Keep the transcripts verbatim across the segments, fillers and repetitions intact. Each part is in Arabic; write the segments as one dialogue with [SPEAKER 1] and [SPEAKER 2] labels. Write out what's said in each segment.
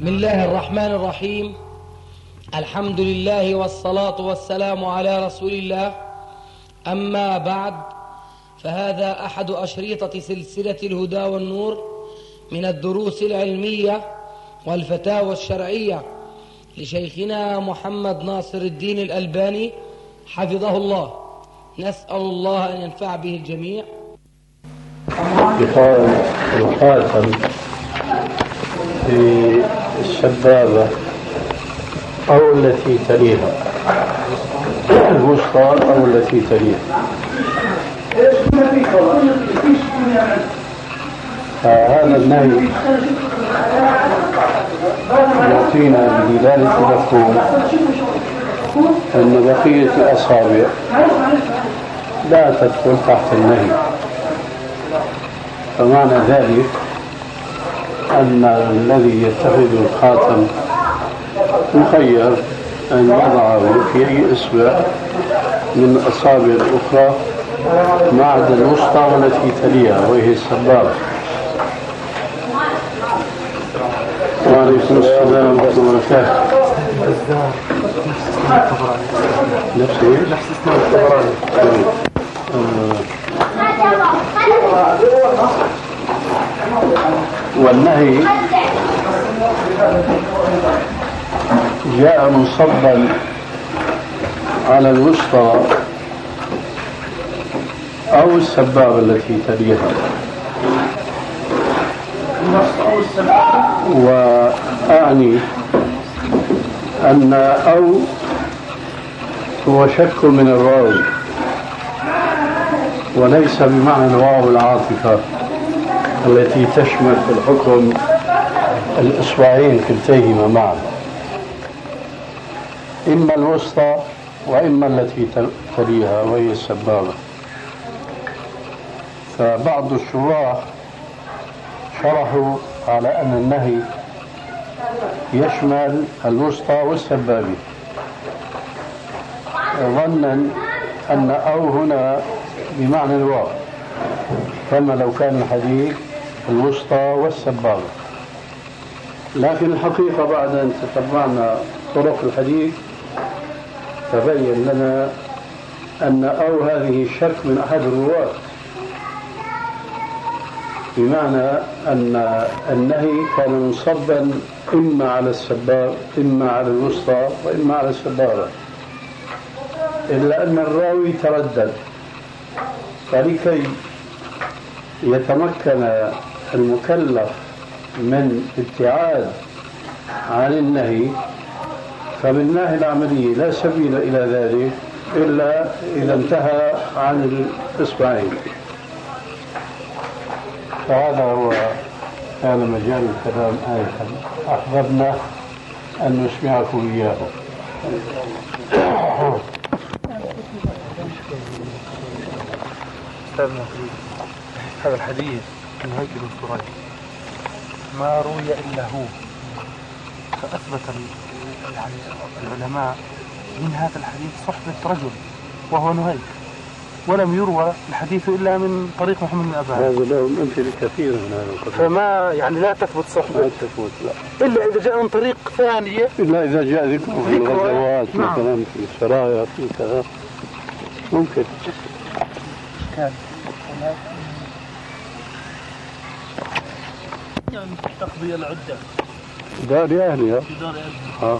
[SPEAKER 1] بسم الله الرحمن الرحيم. الحمد لله والصلاة والسلام على رسول الله. أما بعد، فهذا أحد أشريطة سلسلة الهدى والنور من الدروس العلمية والفتاوى الشرعية لشيخنا محمد ناصر الدين الألباني حفظه الله. نسأل الله أن ينفع به الجميع.
[SPEAKER 2] يخاتم في السبابة أو التي تليها، الوسطى أو التي تليها. فهذا النهي يعطينا بدلالة مفهوم أن بقية الأصابع لا تدخل تحت النهي. فمعنى ذلك أن الذي يتخذ الخاتم مخير أن يضعه في أي إصبع من الأصابع الأخرى ما عدا الوسطى والتي تليها وهي السبابة. وعليكم السلام ورحمة الله وبركاته. نفس نفس اسمه الطبراني. والنهي جاء منصبا على الوسطى أو السبابة التي تليها، وأعني أن أو هو شك من الراوي وليس بمعنى الواو العاطفة التي تشمل في الحكم الإصبعين كلتيهما معا، إما الوسطى وإما التي تليها وهي السبابة. فبعض الشراح شرحوا على أن النهي يشمل الوسطى والسبابة، ظنا أن أو هنا بمعنى الواو، كما لو كان الحديث الوسطى والسبابة. لكن الحقيقة بعد أن تتبعنا طرق الحديث تبين لنا أن أو هذه شك من أحد الرواة، بمعنى أن النهي كان منصبا إما على السباب إما على الوسطى وإما على السبابة، إلا أن الراوي تردد. فلكي يتمكن المكلف من ابتعاد عن النهي فمن الناحية العملية لا سبيل إلى ذلك إلا إذا انتهى عن الإصبعين. فهذا هو كان مجال الكلام آية أحببنا أن نسمعكم إياه.
[SPEAKER 3] أستاذنا هذا الحديث من هيكل الفريق ما روي إلا هو، فأثبت يعني العلماء من هذا الحديث صحبة رجل وهو نهيك، ولم يروى الحديث إلا من طريق محمد بن أبان.
[SPEAKER 2] هذا لهم أمثلة كثيرة من هذا القبيل،
[SPEAKER 3] فما يعني لا تثبت صحبة،
[SPEAKER 2] لا تثبت لا
[SPEAKER 3] إلا إذا جاء من طريق ثانية،
[SPEAKER 2] إلا إذا جاء ذكر في الغزوات مثلا في السرايا في كذا ممكن.
[SPEAKER 3] كان يعني تقضي العدة
[SPEAKER 2] دار أهلها
[SPEAKER 3] في دار أهلها.
[SPEAKER 2] ها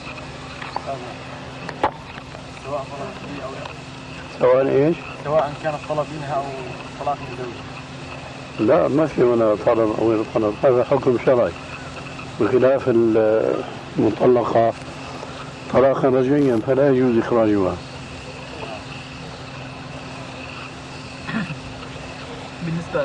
[SPEAKER 3] سواء طلب أو لا.
[SPEAKER 2] سواء إيش؟
[SPEAKER 3] سواء كان الطلب منها أو طلاق الزوج.
[SPEAKER 2] لا ما في ولا طلب أو غير طلب، هذا حكم شرعي، بخلاف المطلقة طلاقا رجعيا فلا يجوز إخراجها.
[SPEAKER 4] بالنسبة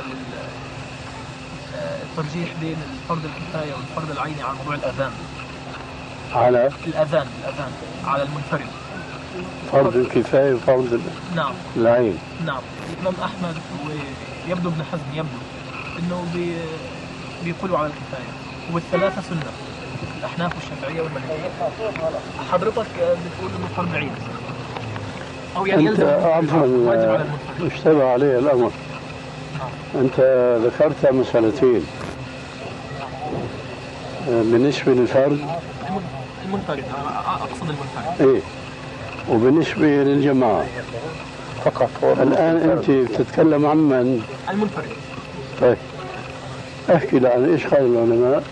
[SPEAKER 4] للترجيح بين الفرض الكفاية والفرض العيني على موضوع الأذان،
[SPEAKER 2] على
[SPEAKER 4] الأذان الأذان على المنفرد
[SPEAKER 2] فرض الكفاية وفرض
[SPEAKER 4] نعم
[SPEAKER 2] العين.
[SPEAKER 4] نعم الإمام أحمد ويبدو ابن حزم يبدو إنه بي بيقولوا على الكفاية، والثلاثة سنة، الأحناف والشافعية والمالكية. حضرتك بتقول إنه فرض عين أو يعني
[SPEAKER 2] أنت عفوا اشتبه عليه الأمر. أنت ذكرت مسألتين، بالنسبة للفرد
[SPEAKER 4] المنفرد، أقصد المنفرد.
[SPEAKER 2] إيه، وبالنسبة للجماعة
[SPEAKER 3] فقط.
[SPEAKER 2] الآن أنت بتتكلم عن من؟
[SPEAKER 4] المنفرد.
[SPEAKER 2] طيب احكي لنا ايش قال العلماء؟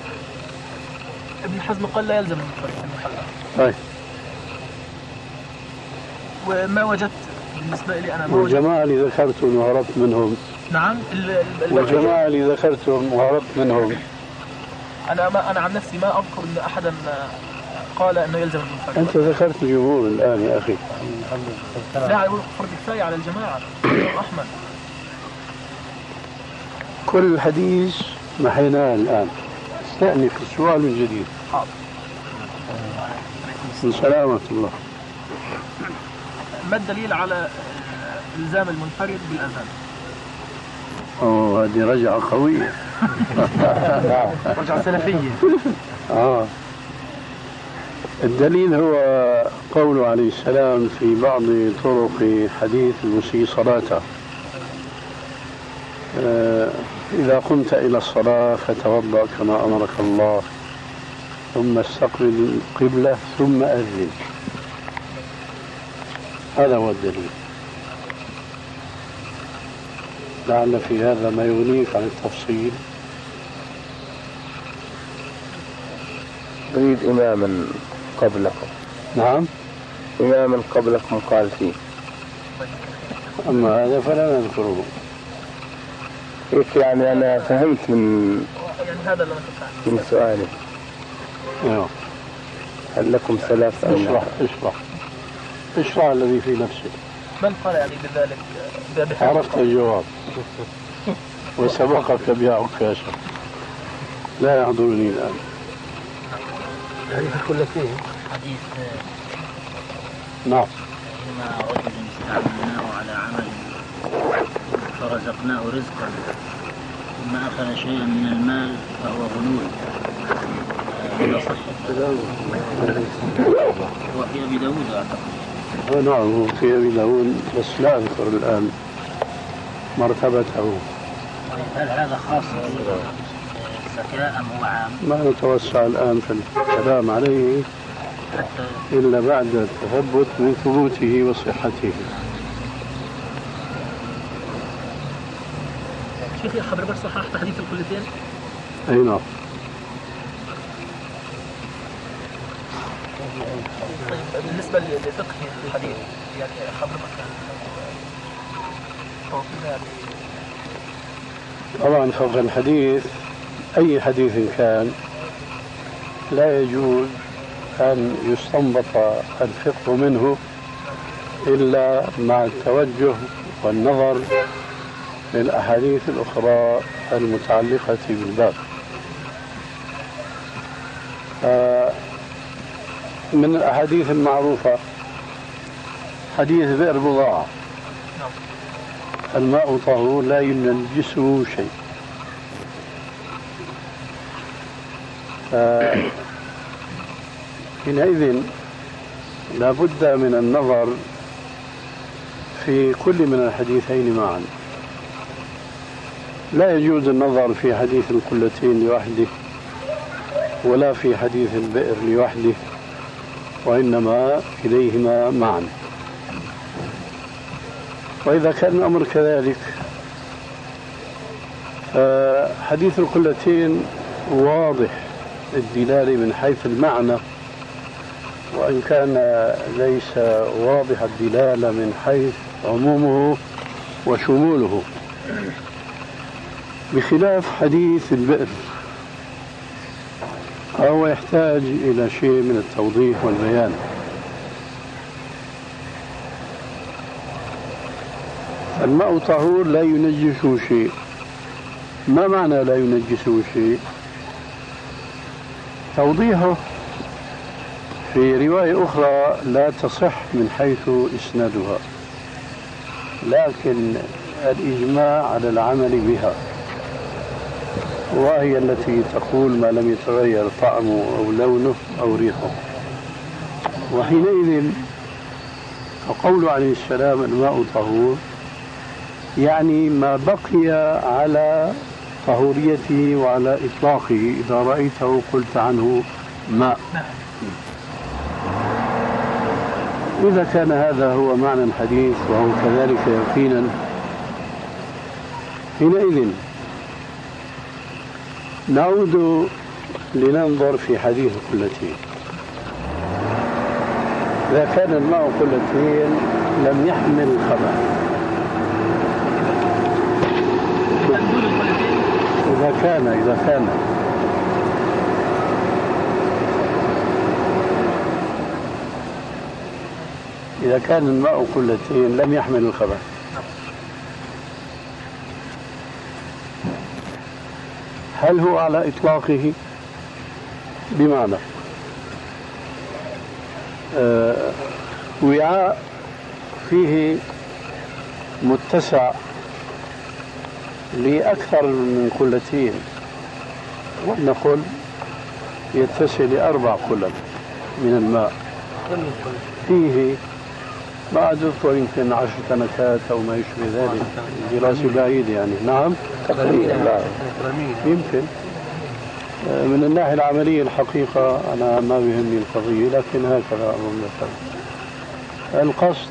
[SPEAKER 4] ابن حزم قال لا يلزم المنفرد في المحلى.
[SPEAKER 2] طيب
[SPEAKER 4] وما وجدت بالنسبة لي أنا ما وجدت.
[SPEAKER 2] والجماعة اللي ذكرتهم وهربت منهم.
[SPEAKER 4] نعم.
[SPEAKER 2] والجماعة اللي ذكرتهم وهربت منهم.
[SPEAKER 4] أنا ما أنا عن نفسي ما أذكر أن أحدا قال أنه يلزم المنفرد.
[SPEAKER 2] أنت ذكرت الجمهور الآن يا أخي.
[SPEAKER 4] لا، يقول فرض كفاية على الجماعة. أحمد
[SPEAKER 2] كل الحديث محيناه الآن، استأنف السؤال من جديد.
[SPEAKER 4] حاضر.
[SPEAKER 2] من سلامة الله.
[SPEAKER 4] ما الدليل على إلزام المنفرد بالأذان؟
[SPEAKER 2] أوه هذه رجعة قوية.
[SPEAKER 3] رجعة سلفية.
[SPEAKER 2] آه الدليل هو قوله عليه السلام في بعض طرق حديث المسيء صلاته: آه إذا قمت إلى الصلاة فتوضأ كما أمرك الله، ثم استقبل القبلة ثم أذن. هذا هو الدليل. لعل في هذا ما يغنيك عن التفصيل.
[SPEAKER 5] أريد إماما قبلكم.
[SPEAKER 2] نعم،
[SPEAKER 5] إماما قبلكم قال فيه.
[SPEAKER 2] أما هذا فلا نذكره.
[SPEAKER 5] هيك يعني أنا فهمت من
[SPEAKER 4] يعني هذا اللي أنا
[SPEAKER 5] من سؤالي.
[SPEAKER 2] أيوه.
[SPEAKER 5] هل لكم ثلاث أنواع؟
[SPEAKER 2] اشرح اشرح اشرح الذي في نفسك.
[SPEAKER 4] من قال يعني بذلك؟
[SPEAKER 2] عرفت الجواب وسبقك بها عكاشة، لا يحضرني الآن.
[SPEAKER 3] حديث الكلتين.
[SPEAKER 6] حديث
[SPEAKER 2] نعم.
[SPEAKER 6] إنما رجل استعملناه على عمل فرزقناه رزقا ثم أخذ شيئا من المال فهو غلول. هذا صحيح. هو في أبي داود أعتقد.
[SPEAKER 2] نعم هو في أبي داود، بس لا أذكر الآن مرتبته.
[SPEAKER 6] هل هذا خاص بالزكاة أم هو عام؟
[SPEAKER 2] ما نتوسع الآن في الكلام عليه إلا بعد التثبت من ثبوته وصحته.
[SPEAKER 4] شيخي حضرتك صححت حديث الكلتين؟
[SPEAKER 2] أي نعم.
[SPEAKER 4] طيب بالنسبة لفقه الحديث يعني حضرتك توصيلها
[SPEAKER 2] طبعا فقه الحديث أي حديث كان لا يجوز أن يستنبط الفقه منه إلا مع التوجه والنظر للأحاديث الأخرى المتعلقة بالباب. من الأحاديث المعروفة حديث بئر بضاعة: الماء طهور لا ينجسه شيء. حينئذ لا بد من النظر في كل من الحديثين معا. لا يجوز النظر في حديث القلتين لوحده ولا في حديث البئر لوحده، وإنما إليهما معا. وإذا كان الأمر كذلك فحديث القلتين واضح الدلالة من حيث المعنى، وإن كان ليس واضح الدلالة من حيث عمومه وشموله، بخلاف حديث البئر فهو يحتاج إلى شيء من التوضيح والبيان. الماء طهور لا ينجسه شيء. ما معنى لا ينجسه شيء؟ توضيحه في رواية أخرى لا تصح من حيث إسنادها، لكن الإجماع على العمل بها، وهي التي تقول ما لم يتغير طعمه أو لونه أو ريحه. وحينئذ فقول عليه السلام الماء طهور يعني ما بقي على طهوريته وعلى إطلاقه. إذا رأيته قلت عنه ماء. إذا كان هذا هو معنى الحديث وهو كذلك يقينا، حينئذ نعود لننظر في حديث القلتين. إذا كان الماء قلتين لم يحمل الخبث، إذا كان إذا كان إذا كان الماء قلتين لم يحمل الخبث، هل هو على إطلاقه؟ بمعنى آه وعاء فيه متسع لأكثر من قلتين، ونقول يتسع لأربع قلل من الماء، فيه ما أذكر يمكن عشر تنكات أو ما يشبه ذلك، دراسة بعيدة يعني. نعم تقريبا يمكن. من الناحية العملية الحقيقة أنا ما بيهمني القضية، لكن هكذا أظن مثلا القصد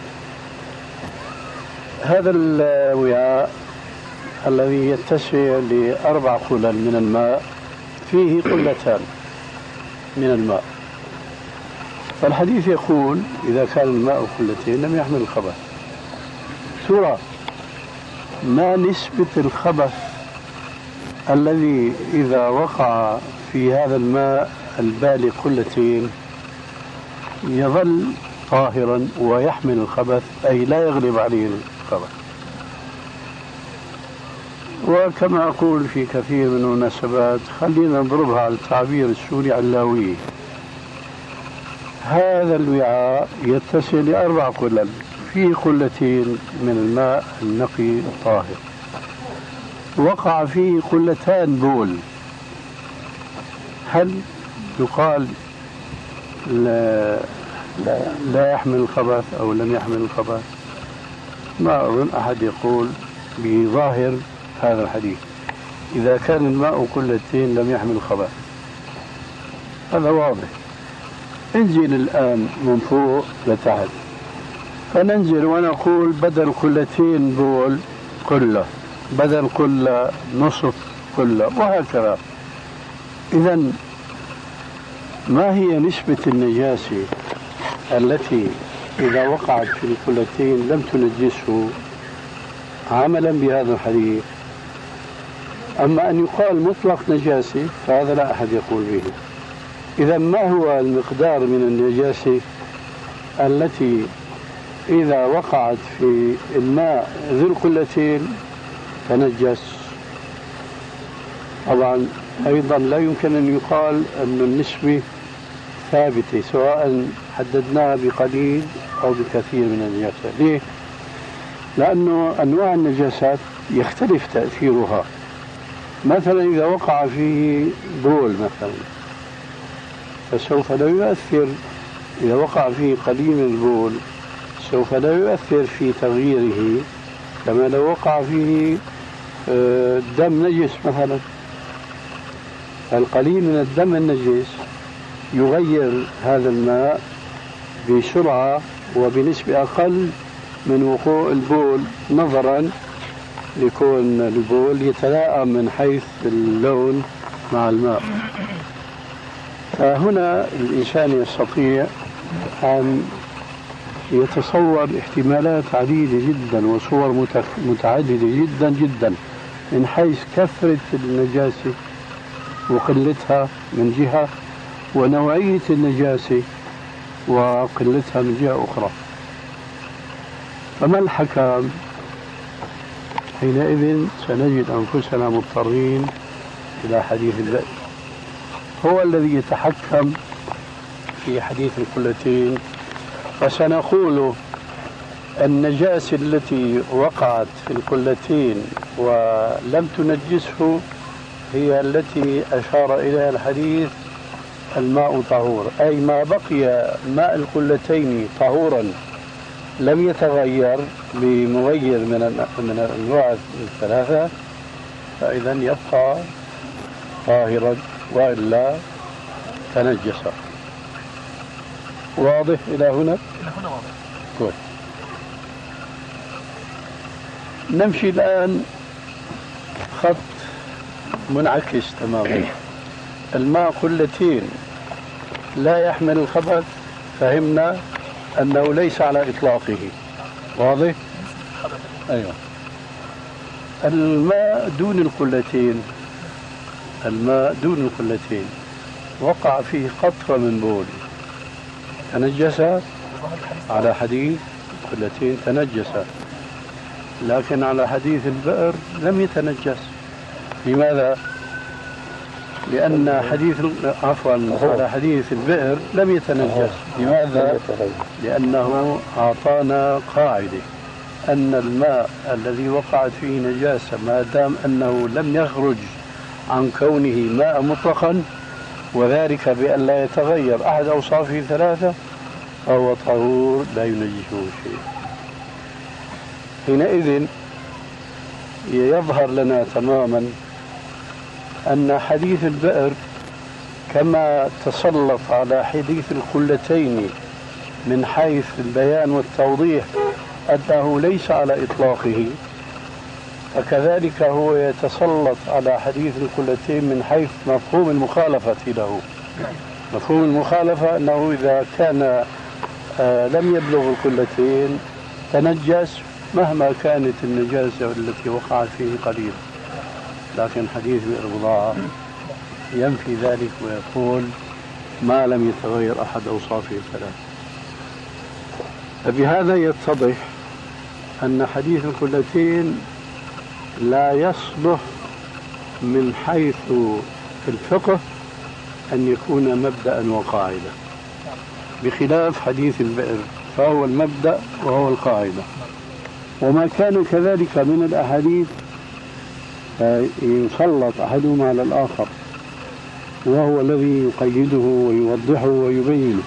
[SPEAKER 2] هذا الوعاء الذي يتسع لأربع قلل من الماء فيه قلتان من الماء، فالحديث يقول إذا كان الماء قلتين لم يحمل الخبث. ترى ما نسبة الخبث الذي إذا وقع في هذا الماء البالغ قلتين يظل طاهرا ويحمل الخبث، أي لا يغلب عليه الخبث؟ وكما أقول في كثير من المناسبات، خلينا نضربها على التعبير السوري علاوي، هذا الوعاء يتسع لأربع قلل، فيه قلتين من الماء النقي الطاهر، وقع فيه قلتان بول، هل يقال لا, لا, لا يحمل الخبث أو لم يحمل الخبث؟ ما أظن أحد يقول بظاهر هذا الحديث إذا كان الماء قلتين لم يحمل الخبث، هذا واضح. انزل الآن من فوق لتحت، فننزل ونقول بدل قلتين بول قلة، بدل قلة نصف قلة، وهكذا. إذن ما هي نسبة النجاسة التي إذا وقعت في القلتين لم تنجسه عملا بهذا الحديث؟ أما أن يقال مطلق نجاسة فهذا لا أحد يقول به. إذا ما هو المقدار من النجاسة التي إذا وقعت في الماء ذي القلتين تنجس؟ طبعا أيضا لا يمكن أن يقال أن النسبة ثابتة سواء حددناها بقليل أو بكثير من النجاسة. ليه؟ لأنه أنواع النجاسات يختلف تأثيرها. مثلا إذا وقع فيه بول مثلا فسوف لا يؤثر، إذا وقع فيه قليل من البول سوف لا يؤثر في تغييره كما لو وقع فيه دم نجس مثلا. القليل من الدم النجس يغير هذا الماء بسرعة وبنسبة أقل من وقوع البول، نظرا لكون البول يتلائم من حيث اللون مع الماء. فهنا الإنسان يستطيع أن يتصور احتمالات عديدة جدا وصور متعددة جدا جدا من حيث كثرة النجاسة وقلتها من جهة، ونوعية النجاسة وقلتها من جهة أخرى. فما الحكم؟ حينئذ سنجد أنفسنا مضطرين إلى حديث البئر، هو الذي يتحكم في حديث القلتين، فسنقول النجاسة التي وقعت في القلتين ولم تنجسه هي التي أشار إليها الحديث الماء طهور، أي ما بقي ماء القلتين طهورا لم يتغير بمغير من من الأنواع الثلاثة فإذا يبقى طاهرا وإلا تنجس. واضح إلى هنا؟
[SPEAKER 4] إلى هنا واضح.
[SPEAKER 2] كويس. نمشي الآن خط منعكس تماما. الماء قلتين لا يحمل الخبث، فهمنا أنه ليس على إطلاقه. واضح؟ أيوة. الماء دون القلتين، الماء دون القلتين وقع فيه قطرة من بول تنجس على حديث القلتين تنجس، لكن على حديث البئر لم يتنجس. لماذا؟ لأن حديث عفوا على حديث البئر لم يتنجس. لماذا؟ لأنه أعطانا قاعدة أن الماء الذي وقعت فيه نجاسة ما دام أنه لم يخرج عن كونه ماء مطلقا، وذلك بأن لا يتغير أحد أوصافه ثلاثة، فهو طهور لا ينجسه شيء. حينئذ يظهر لنا تماما أن حديث البئر كما تسلط على حديث القلتين من حيث البيان والتوضيح أنه ليس على إطلاقه، فكذلك هو يتسلط على حديث القلتين من حيث مفهوم المخالفة له. مفهوم المخالفة أنه إذا كان آه لم يبلغ القلتين تنجس مهما كانت النجاسة التي وقعت فيه قليل، لكن حديث بئر بضاعة ينفي ذلك ويقول ما لم يتغير أحد أوصافه الثلاث. فبهذا يتضح أن حديث القلتين لا يصلح من حيث الفقه أن يكون مبدأ وقاعدة، بخلاف حديث البئر فهو المبدأ وهو القاعدة. وما كان كذلك من الأحاديث يسلط أحدهما على الآخر، وهو الذي يقيده ويوضحه ويبينه.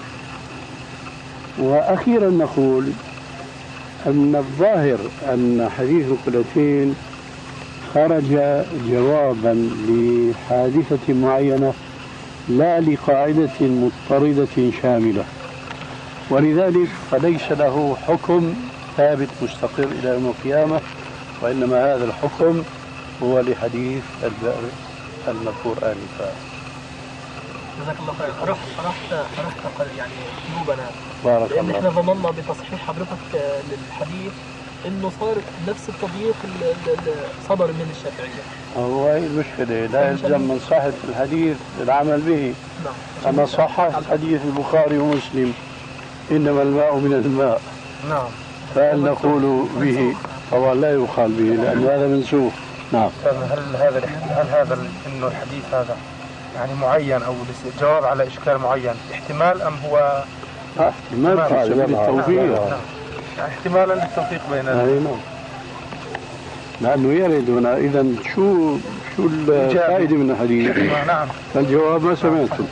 [SPEAKER 2] وأخيرا نقول أن الظاهر أن حديث القلتين خرج جوابا لحادثة معينة لا لقاعدة مضطردة شاملة، ولذلك فليس له حكم ثابت مستقر إلى يوم القيامة، وإنما هذا الحكم هو لحديث البئر المذكور آنفا.
[SPEAKER 4] جزاك الله خير. فرحت فرحت فرحت يعني قلوبنا،
[SPEAKER 2] بارك
[SPEAKER 4] لأن
[SPEAKER 2] الله.
[SPEAKER 4] احنا ظننا بتصحيح حضرتك للحديث انه صار نفس التضييق اللي صدر من الشافعية.
[SPEAKER 2] هو هي المشكلة، لا يلزم من صحة الحديث العمل به.
[SPEAKER 4] نعم.
[SPEAKER 2] أنا صححت حديث البخاري ومسلم إنما الماء من الماء،
[SPEAKER 3] نعم،
[SPEAKER 2] فهل نقول به؟ طبعا لا يقال به لأن هذا منسوخ. نعم.
[SPEAKER 3] هل هذا هل هذا انه الحديث هذا يعني معين او جواب على اشكال معين احتمال ام هو
[SPEAKER 2] احتمال في سبيل التوفيق؟
[SPEAKER 3] احتمالا للتوفيق بين
[SPEAKER 2] نعم، لأنه يرد هنا. إذا شو شو الفائدة من الحديث؟
[SPEAKER 3] نعم،
[SPEAKER 2] الجواب ما سمعتم.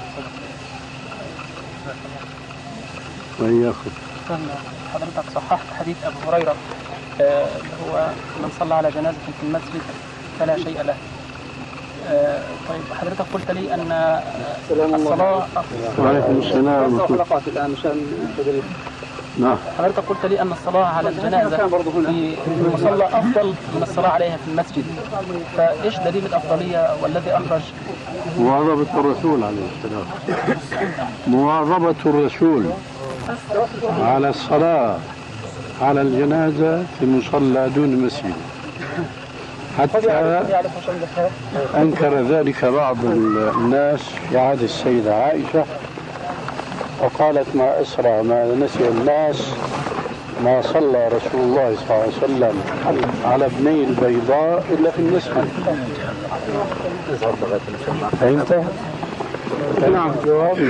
[SPEAKER 2] وإياكم.
[SPEAKER 7] حضرتك صححت حديث أبو هريرة اللي هو من صلى على جنازة في المسجد فلا شيء له. آه طيب حضرتك قلت لي أن الصلاة
[SPEAKER 2] وعليكم السلام.
[SPEAKER 7] الآن مشان
[SPEAKER 2] نعم.
[SPEAKER 7] حضرتك قلت لي أن الصلاة على الجنازة في المصلى أفضل من الصلاة عليها في المسجد، فإيش دليل الأفضلية والذي أخرج؟
[SPEAKER 2] مواظبة الرسول عليه السلام، مواظبة الرسول على الصلاة على الجنازة في المصلى دون المسجد، حتى أنكر ذلك بعض الناس في عهد السيدة عائشة، وقالت ما أسرع ما نسي الناس ما صلى رسول الله صلى الله عليه وسلم على ابني البيضاء إلا في المسجد. فهمت؟ نعم. جواب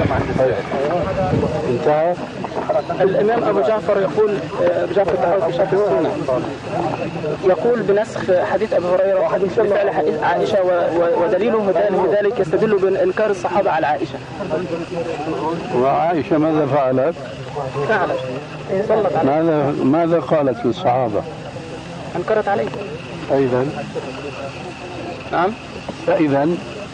[SPEAKER 2] انتهى.
[SPEAKER 7] الإمام أبو جعفر يقول أبو جعفر الطحاوي في شرح السنة يقول بنسخ حديث أبي هريرة بفعل حديث عائشة، ودليله ذلك يستدل بإنكار الصحابة على عائشة.
[SPEAKER 2] وعائشة ماذا فعلت؟
[SPEAKER 7] فعلت صلت عليه.
[SPEAKER 2] ماذا ماذا قالت للصحابة؟
[SPEAKER 7] أنكرت عليه.
[SPEAKER 2] أيضا
[SPEAKER 7] نعم.
[SPEAKER 2] فإذا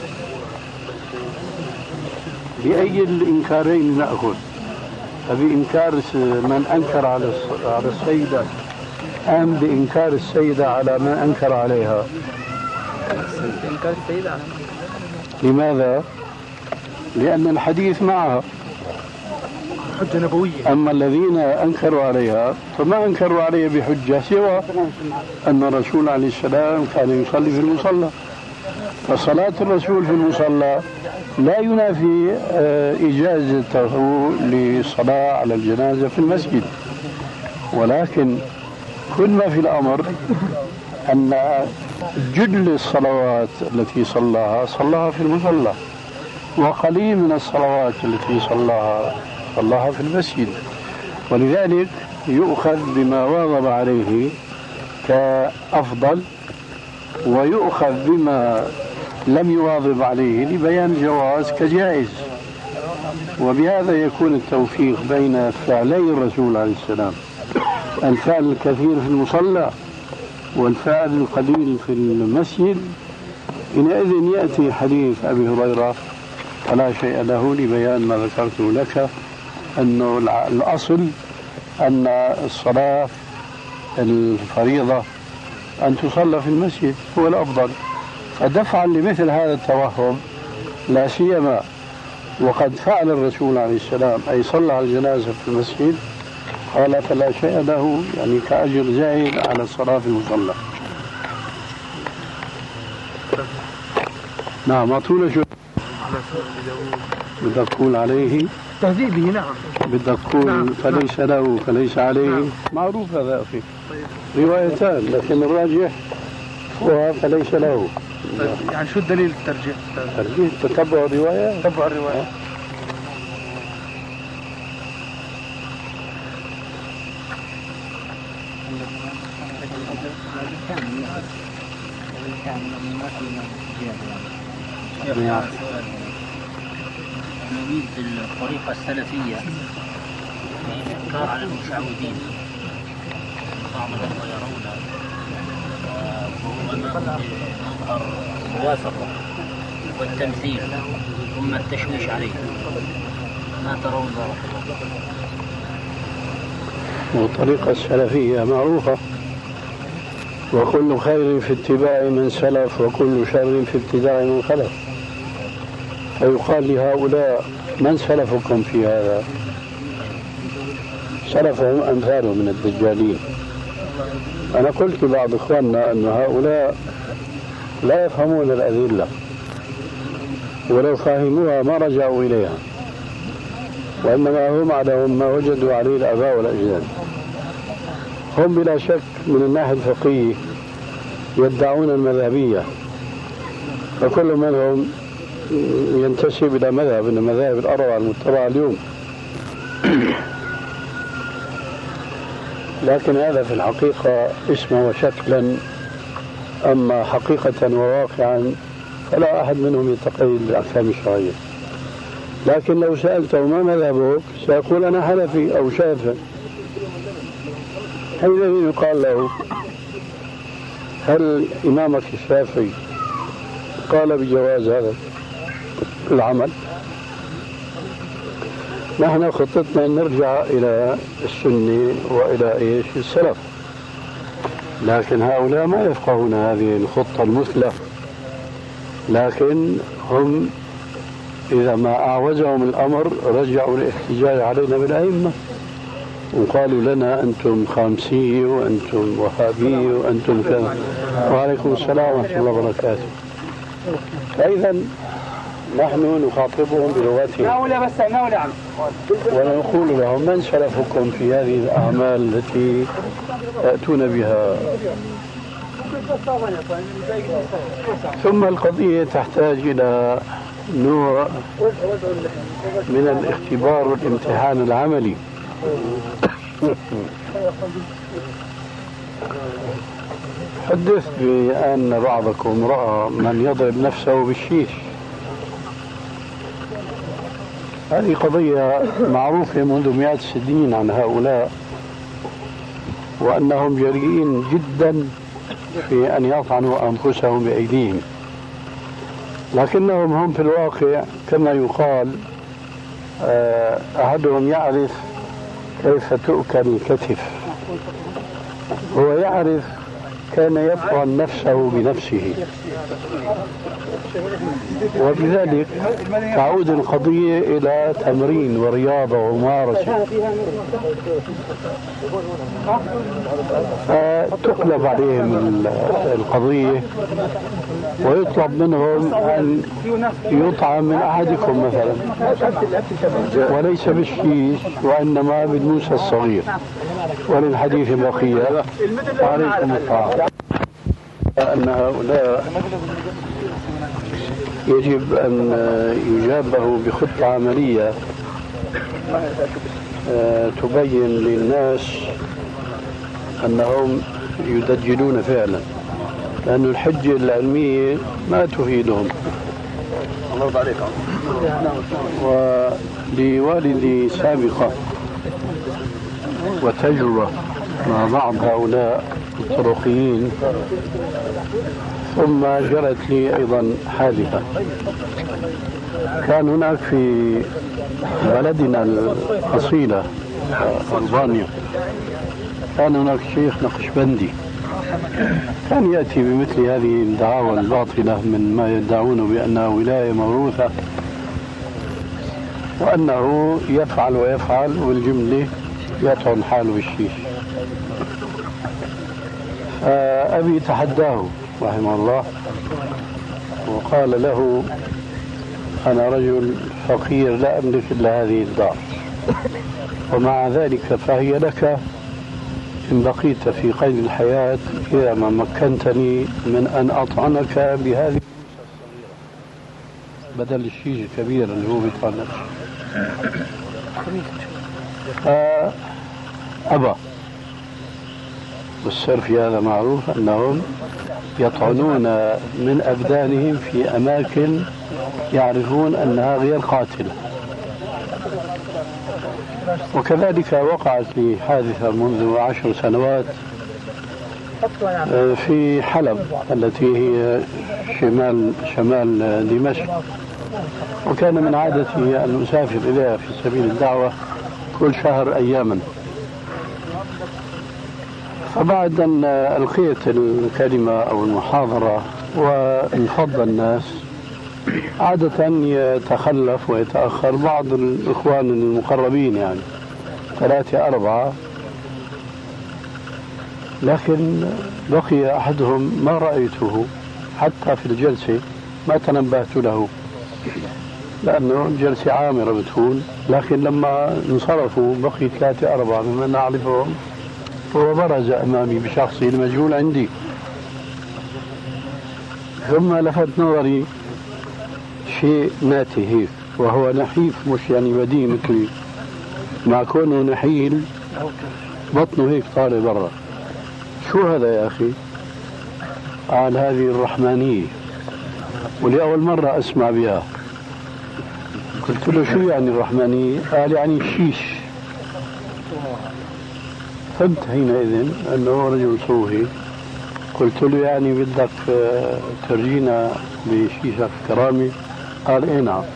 [SPEAKER 2] بأي الإنكارين نأخذ؟ بإنكار من أنكر على على السيدة أم بإنكار السيدة على من أنكر عليها؟
[SPEAKER 7] إنكار السيدة على من؟
[SPEAKER 2] لماذا؟ لأن الحديث معها
[SPEAKER 3] حجة نبوية.
[SPEAKER 2] أما الذين أنكروا عليها فما أنكروا عليها بحجة سوى أن الرسول عليه السلام كان يصلي في المصلى، فصلاة الرسول في المصلى لا ينافي إجازته للصلاة على الجنازة في المسجد، ولكن كل ما في الأمر أن جل الصلوات التي صلاها صلاها في المصلى، وقليل من الصلوات التي صلاها صلاها في المسجد، ولذلك يؤخذ بما واظب عليه كأفضل، ويؤخذ بما لم يواظب عليه لبيان الجواز كجائز. وبهذا يكون التوفيق بين فعلي الرسول عليه السلام، الفعل الكثير في المصلى والفعل القليل في المسجد. حينئذ يأتي حديث أبي هريرة فلا شيء له لبيان ما ذكرته لك، أنه الأصل أن الصلاة الفريضة أن تصلى في المسجد هو الأفضل. فدفعا لمثل هذا التوهم، لا سيما وقد فعل الرسول عليه السلام أي صلى على الجنازة في المسجد، قال فلا شيء له، يعني كأجر زائد على الصلاة في المصلى. نعم. أطول شو بدك تقول عليه؟
[SPEAKER 3] تهذيبه. نعم.
[SPEAKER 2] بدك تقول نعم. فليس له فليس عليه. نعم. معروف هذا أخي، روايتان، لكن الراجح هو فليس له.
[SPEAKER 3] يعني شو الدليل الترجيح؟
[SPEAKER 2] ترجيح تتبع الرواية.
[SPEAKER 3] تتبع الرواية.
[SPEAKER 6] نريد الطريقة السلفية في الإنكار على المشعوذين، بعضهم يرون وهو مظهر الموافقة والتمثيل ثم التشويش عليه، ما ترون ذلك؟
[SPEAKER 2] والطريقة السلفية معروفة، وكل خير في اتباع من سلف وكل شر في ابتداع من خلف. فيقال لهؤلاء من سلفكم في هذا؟ سلفهم أمثالهم من الدجالين. أنا قلت لبعض إخواننا أن هؤلاء لا يفهمون الأدلة، ولو فهموها ما رجعوا إليها، وإنما هم على ما وجدوا عليه الآباء والأجداد. هم بلا شك من الناحية الفقهية يدعون المذهبية، فكل منهم ينتسب إلى مذهب من المذاهب الأربعة المتبعة اليوم. لكن هذا في الحقيقة اسما وشكلا، أما حقيقة وواقعا فلا أحد منهم يتقيد بالأحكام الشرعية. لكن لو سألته ما مذهبك سيقول أنا حنفي أو شافعي. حينئذ يقال له هل إمامك الشافعي قال بجواز هذا العمل؟ نحن خطتنا أن نرجع إلى السنة وإلى إيش السلف، لكن هؤلاء ما يفقهون هذه الخطة المثلى، لكن هم إذا ما أعوزهم الأمر رجعوا الاحتجاج علينا بالأئمة وقالوا لنا أنتم خامسية وأنتم وهابية وأنتم كذا. وعليكم السلام ورحمة الله وبركاته. فإذا نحن نخاطبهم بلغتهم ونقول لهم من سلفكم في هذه الأعمال التي تأتون بها. ثم القضية تحتاج إلى نوع من الاختبار والامتحان العملي. حدث بأن بعضكم رأى من يضرب نفسه بالشيش. هذه قضية معروفة منذ مئات السنين عن هؤلاء، وأنهم جريئين جدا في أن يطعنوا أنفسهم بأيديهم. لكنهم هم في الواقع كما يقال أحدهم يعرف كيف تؤكل الكتف، هو يعرف كان يطعن نفسه بنفسه، وبذلك تعود القضية إلى تمرين ورياضة وممارسة، فتقلب عليهم القضية ويطلب منهم أن يطعم من أحدكم مثلا، وليس بالشيش وإنما بالموسى الصغير. وللحديث بقية، عليكم الطاعة. أن هؤلاء يجب أن يجابه بخطة عملية تبين للناس أنهم يدجلون فعلا، لأن الحجة العلمية ما تفيدهم. الله عليك. ولوالدي سابقة وتجربة مع بعض هؤلاء الطرقيين، ثم جرت لي أيضا حادثة. كان هناك في بلدنا الأصيلة ألبانيا كان هناك شيخ نقشبندي كان يأتي بمثل هذه الدعاوى الباطلة من ما يدعونه بأنها ولاية موروثة، وأنه يفعل ويفعل والجملة يطعن حاله بالشيش. فأبي تحداه رحمه الله وقال له: أنا رجل فقير لا أملك إلا هذه الدار، ومع ذلك فهي لك إن بقيت في قيد الحياة إذا ما مكنتني من أن أطعنك بهذه بدل الشيش الكبير اللي هو بيطعن نفسه. فأبى. والسر في هذا معروف أنهم يطعنون من أبدانهم في أماكن يعرفون أنها غير قاتلة. وكذلك وقعت لي حادثة منذ عشر سنوات في حلب التي هي شمال شمال دمشق، وكان من عادتي أن أسافر إليها في سبيل الدعوة كل شهر أياما. فبعد أن ألقيت الكلمة أو المحاضرة وانفض الناس، عادة يتخلف ويتأخر بعض الإخوان المقربين، يعني ثلاثة أربعة، لكن بقي أحدهم ما رأيته حتى في الجلسة، ما تنبهت له لأنه الجلسة عامرة بتكون، لكن لما انصرفوا بقي ثلاثة أربعة ممن أعرفهم، هو برز أمامي بشخصه المجهول عندي. ثم لفت نظري شيء ناتي هيك، وهو نحيف مش يعني بديه مثلي، مع كونه نحيل بطنه هيك طالع برا. شو هذا يا أخي؟ قال: هذه الرحمانية، ولأول مرة أسمع بها. قلت له: شو يعني الرحمانية؟ قال: يعني الشيش. فهمت حينئذ أنه رجل صوفي. قلت له: يعني بدك ترجينا بشيشك كرامي؟ قال: إيه نعم.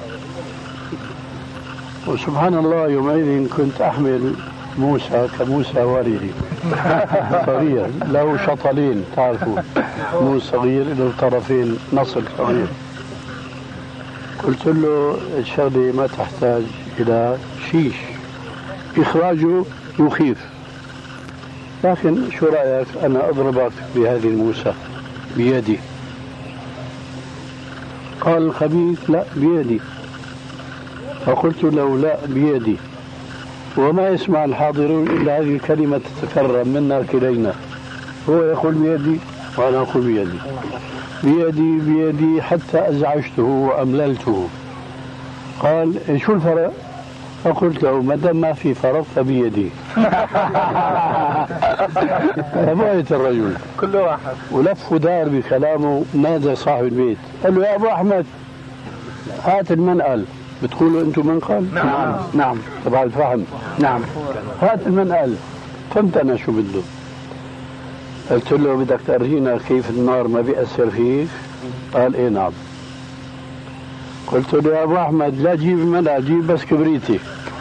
[SPEAKER 2] وسبحان الله يومئذ كنت أحمل موسى كموسى والدي صغير له شطلين، تعرفوا موسى صغير له طرفين نصل صغير. قلت له: الشغلة ما تحتاج إلى شيش، إخراجه مخيف، لكن شو رأيك أنا أضربك بهذه الموسى بيدي؟ قال الخبيث: لا بيدي. فقلت له: لا بيدي. وما يسمع الحاضرون إلا هذه الكلمة تتكرر منا كلينا، هو يقول بيدي وأنا أقول بيدي بيدي بيدي حتى أزعجته وأمللته. قال: شو الفرق؟ فقلت له: ما دام ما في فرق فبيدي. فبعت الرجل
[SPEAKER 3] كل واحد
[SPEAKER 2] ولف ودار بكلامه. نادى صاحب البيت قال له: يا أبو أحمد هات المنقل. بتقولوا أنتم منقل؟
[SPEAKER 3] نعم
[SPEAKER 2] نعم طبعا الفهم. نعم هات المنقل. فهمت أنا شو بده. قلت له: بدك تأرينا كيف النار ما بيأثر فيك؟ قال: إيه نعم. قلت له يا أبو أحمد لا جيب ملأ، جيب بس كبريتي.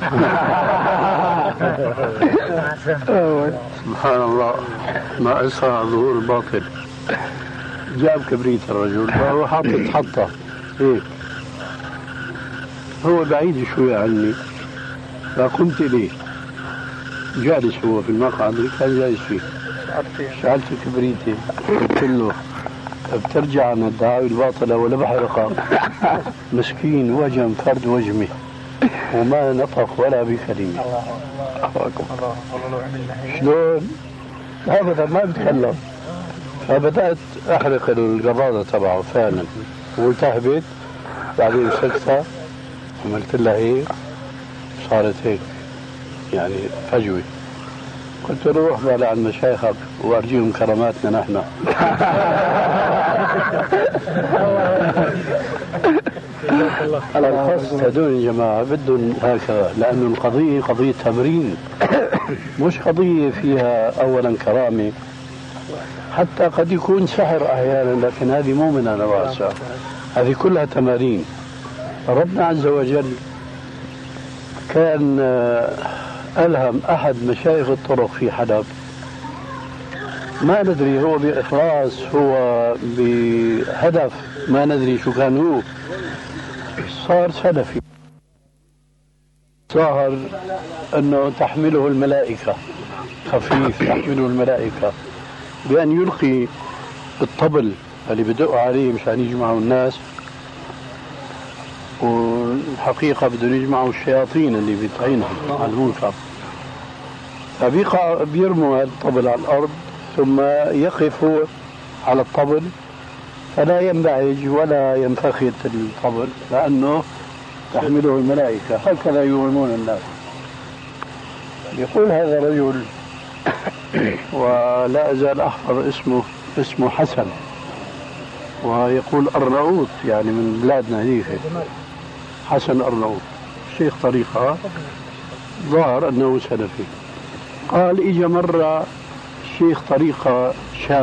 [SPEAKER 2] سبحان الله، ما أسرع ظهور الباطل. جاب كبريت الرجل وهو حاطط حطة هيك، هو بعيد شوي عني، فقمت إليه، جالس هو في المقعد اللي كان جالس فيه، شعلت كبريتي، قلت له بترجع عن الدعاوي الباطلة ولا بحرقها؟ مسكين وجم فرد وجمه وما نطق ولا بكلمة. شلون؟ أبدا ما بتكلم. فبدأت أحرق القباضة تبعه فعلا، والتهبت، بعدين مسكتها عملت لها هيك، صارت هيك يعني فجوة. قلت له روح بقى عند مشايخك وأرجيهم كراماتنا نحن. الخاص هذول يا جماعة بدهم هكذا، لأنه القضية قضية تمرين، مش قضية فيها أولا كرامة، حتى قد يكون سحر أحيانا، لكن هذه مو من أنواع السحر، هذه كلها تمارين. ربنا عز وجل كان ألهم أحد مشايخ الطرق في حلب، ما ندري هو بإخلاص هو بهدف ما ندري شو كان هو، صار سلفي، ظاهر أنه تحمله الملائكة، خفيف تحمله الملائكة، بأن يلقي الطبل اللي بدقوا عليه مشان يجمعوا الناس، والحقيقة بدهم يجمعوا الشياطين اللي بيطعنهم على المنكر، فبيقع بيرموا هذا الطبل على الأرض ثم يقف هو على الطبل فلا ينبعج ولا ينفخت الطبل لأنه تحمله الملائكة، هكذا يوهمون الناس. يقول هذا الرجل ولا أزال أحفظ اسمه، اسمه حسن، ويقول أرناؤوط يعني من بلادنا هذيك، حسن أرناؤوط، شيخ طريقة، ظاهر أنه سلفي. قال إجا مرة شيخ طريقة شاب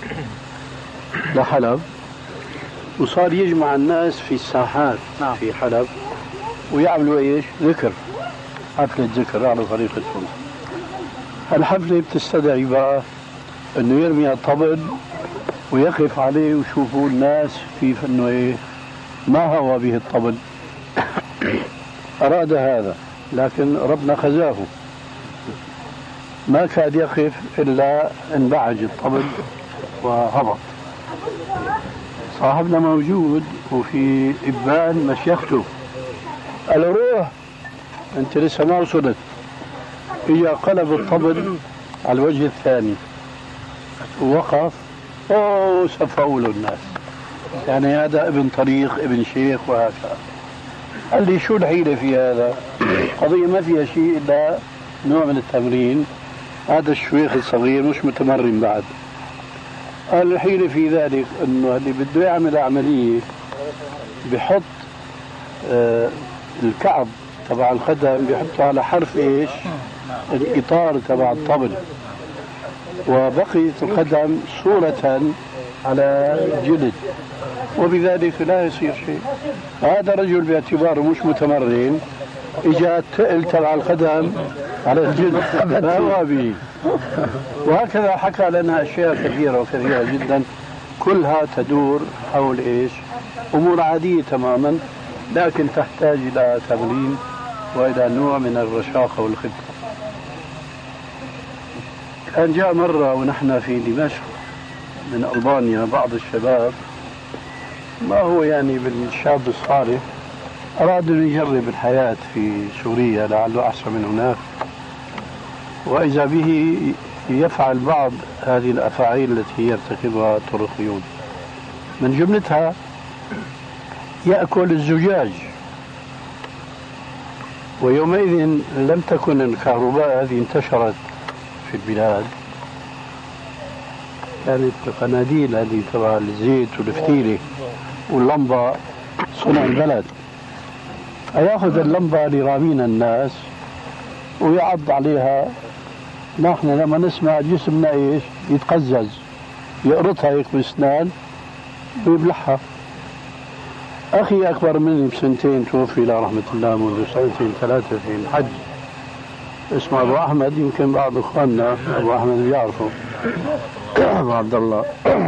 [SPEAKER 2] لحلب وصار يجمع الناس في الساحات في حلب ويعملوا ايش؟ ذكر، حفلة ذكر على طريقتهم. الحفلة بتستدعي بقى انه يرمي الطبل ويقف عليه ويشوفوا الناس كيف انه ايه ما هوى به الطبل. اراد هذا لكن ربنا خزاه، ما كاد يقف الا انبعج الطبل وهبط. صاحبنا موجود وفي إبان مشيخته، قال له روح انت لسه ما وصلت. اجا قلب الطبل على الوجه الثاني ووقف، اوه سفوا له الناس، يعني هذا ابن طريق ابن شيخ وهكذا. قال لي شو الحيلة في هذا؟ قضية ما فيها شيء إلا نوع من التمرين، هذا الشيخ الصغير مش متمرن بعد. قال الحيلة في ذلك انه اللي بده يعمل عملية بحط آه الكعب تبع القدم بيحطه على حرف ايش؟ الاطار تبع الطبل، وبقيت القدم صورة على الجلد، وبذلك لا يصير شيء. هذا رجل باعتباره مش متمرن اجا التقل تبع القدم على الجلد ما هو به. وهكذا حكى لنا أشياء كثيرة وكثيرة جدا، كلها تدور حول إيش؟ أمور عادية تماما، لكن تحتاج إلى تمرين وإلى نوع من الرشاقة والخبرة. كان جاء مرة ونحن في دمشق من ألبانيا بعض الشباب، ما هو يعني بالشاب الصالح، أراد أن يجرب الحياة في سوريا لعله أحسن من هناك، وإذا به يفعل بعض هذه الأفاعيل التي يرتكبها الطرقيون، من جملتها يأكل الزجاج. ويومئذ لم تكن الكهرباء هذه انتشرت في البلاد، كانت قناديل هذه تبع الزيت والفتيلة واللمبة صنع البلد، فيأخذ اللمبة لرامين الناس ويعض عليها. نحن لما نسمع جسمنا ايش؟ يتقزز، يقرطها هيك بسنان ويبلعها. أخي أكبر مني بسنتين توفي إلى رحمة الله منذ سنتين ثلاثة في الحج، اسمه أبو أحمد، يمكن بعض إخواننا أبو أحمد بيعرفه، أبو عبد الله.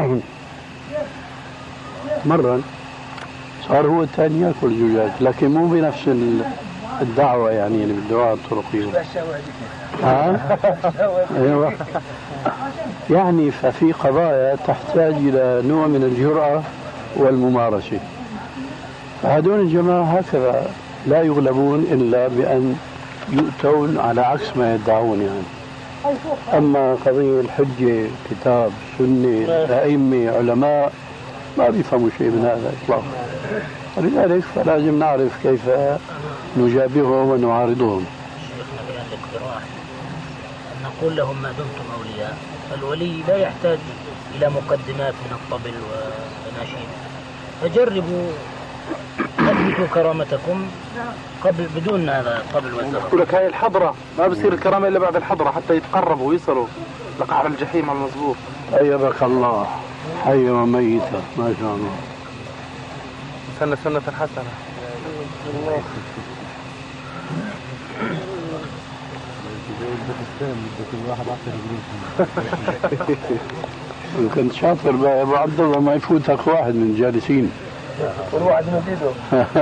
[SPEAKER 2] مرة صار هو الثاني يأكل زجاج، لكن مو بنفس الدعوة يعني اللي بالدعاء الطرقية. ها؟ أيوة. يعني ففي قضايا تحتاج إلى نوع من الجرأة والممارسة. فهذول الجماعة هكذا لا يغلبون إلا بأن يؤتون على عكس ما يدعون يعني. أما قضية الحجة كتاب سنة أئمة علماء ما بيفهموا شيء من هذا إطلاقا، ولذلك فلازم نعرف كيف نجابههم ونعارضهم.
[SPEAKER 6] شيخنا كان الاقتراح أن نقول لهم ما دمتم أولياء، الولي لا يحتاج إلى مقدمات من الطبل والأناشيد، فجربوا أثبتوا كرامتكم قبل بدون هذا الطبل والزمر.
[SPEAKER 3] يقول لك هاي الحضرة ما بصير الكرامة إلا بعد الحضرة حتى يتقربوا ويصلوا لقعر الجحيم على المظبوط.
[SPEAKER 2] أيبك الله حي وميتا ما شاء الله.
[SPEAKER 3] سنة سنة حسنة. الله.
[SPEAKER 2] كنت شاطر بقى ابو عبد الله ما يفوتك واحد من الجالسين.
[SPEAKER 3] والواحد من ايده.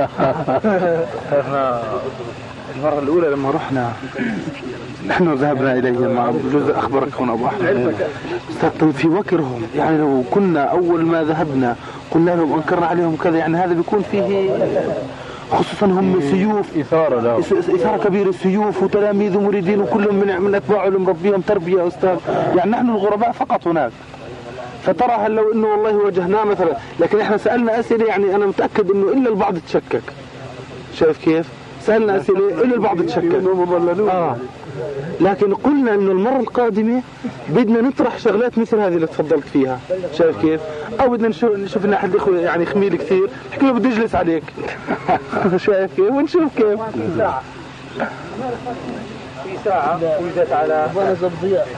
[SPEAKER 3] احنا المرة الأولى لما رحنا نحن ذهبنا إليهم مع بجوز أخبرك هنا أبو أحمد استطيب في وكرهم، يعني لو كنا أول ما ذهبنا قلنا لهم أنكرنا عليهم كذا، يعني هذا بيكون فيه خصوصا هم سيوف إثارة لا. إثارة كبيرة، السيوف وتلاميذ ومريدين وكلهم من من أتباعه اللي مربيهم تربية أستاذ، يعني نحن الغرباء فقط هناك. فترى هل لو إنه والله واجهناه مثلا، لكن إحنا سألنا أسئلة يعني أنا متأكد إنه إلا البعض تشكك. شايف كيف؟ سألنا أسئلة إلا البعض تشكك. آه. لكن قلنا إنه المرة القادمة بدنا نطرح شغلات مثل هذه اللي تفضلت فيها، شايف كيف؟ أو بدنا نشوف نشوف لنا أحد إخوة يعني خميل كثير، نحكي له بدي أجلس عليك. شايف كيف؟ ونشوف كيف. في ساعة. في ساعة وجدت على بونس الضياء.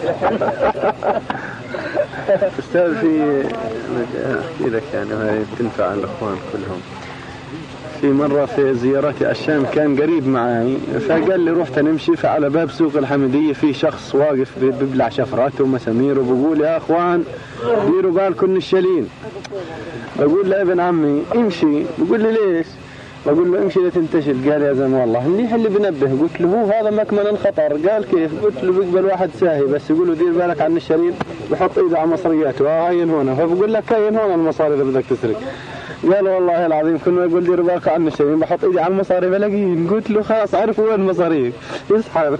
[SPEAKER 2] أستاذ في أحكي لك يعني هاي بتنفع الأخوان كلهم. في مرة في زيارتي الشام كان قريب معي، فقال لي رحت نمشي، فعلى باب سوق الحمدية في شخص واقف بيبلع شفراته ومسامير وبقول يا أخوان ديروا بالكم الشلين. بقول له ابن عمي امشي، بقول لي ليش؟ بقول له امشي لا تنتشل. قال يا زلمة والله منيح اللي بنبه. قلت له هو هذا مكمن الخطر. قال كيف؟ قلت له بيقبل واحد ساهي بس يقول له دير بالك عن الشريط بحط ايده على مصرياته، اه هين هنا، فبقول لك هين هنا المصاري اللي بدك تسرق. قال والله العظيم كنا يقول دير بالك عن الشريط بحط ايدي على المصاري بلاقيه. قلت له خلاص عرفوا وين المصاري يسحب.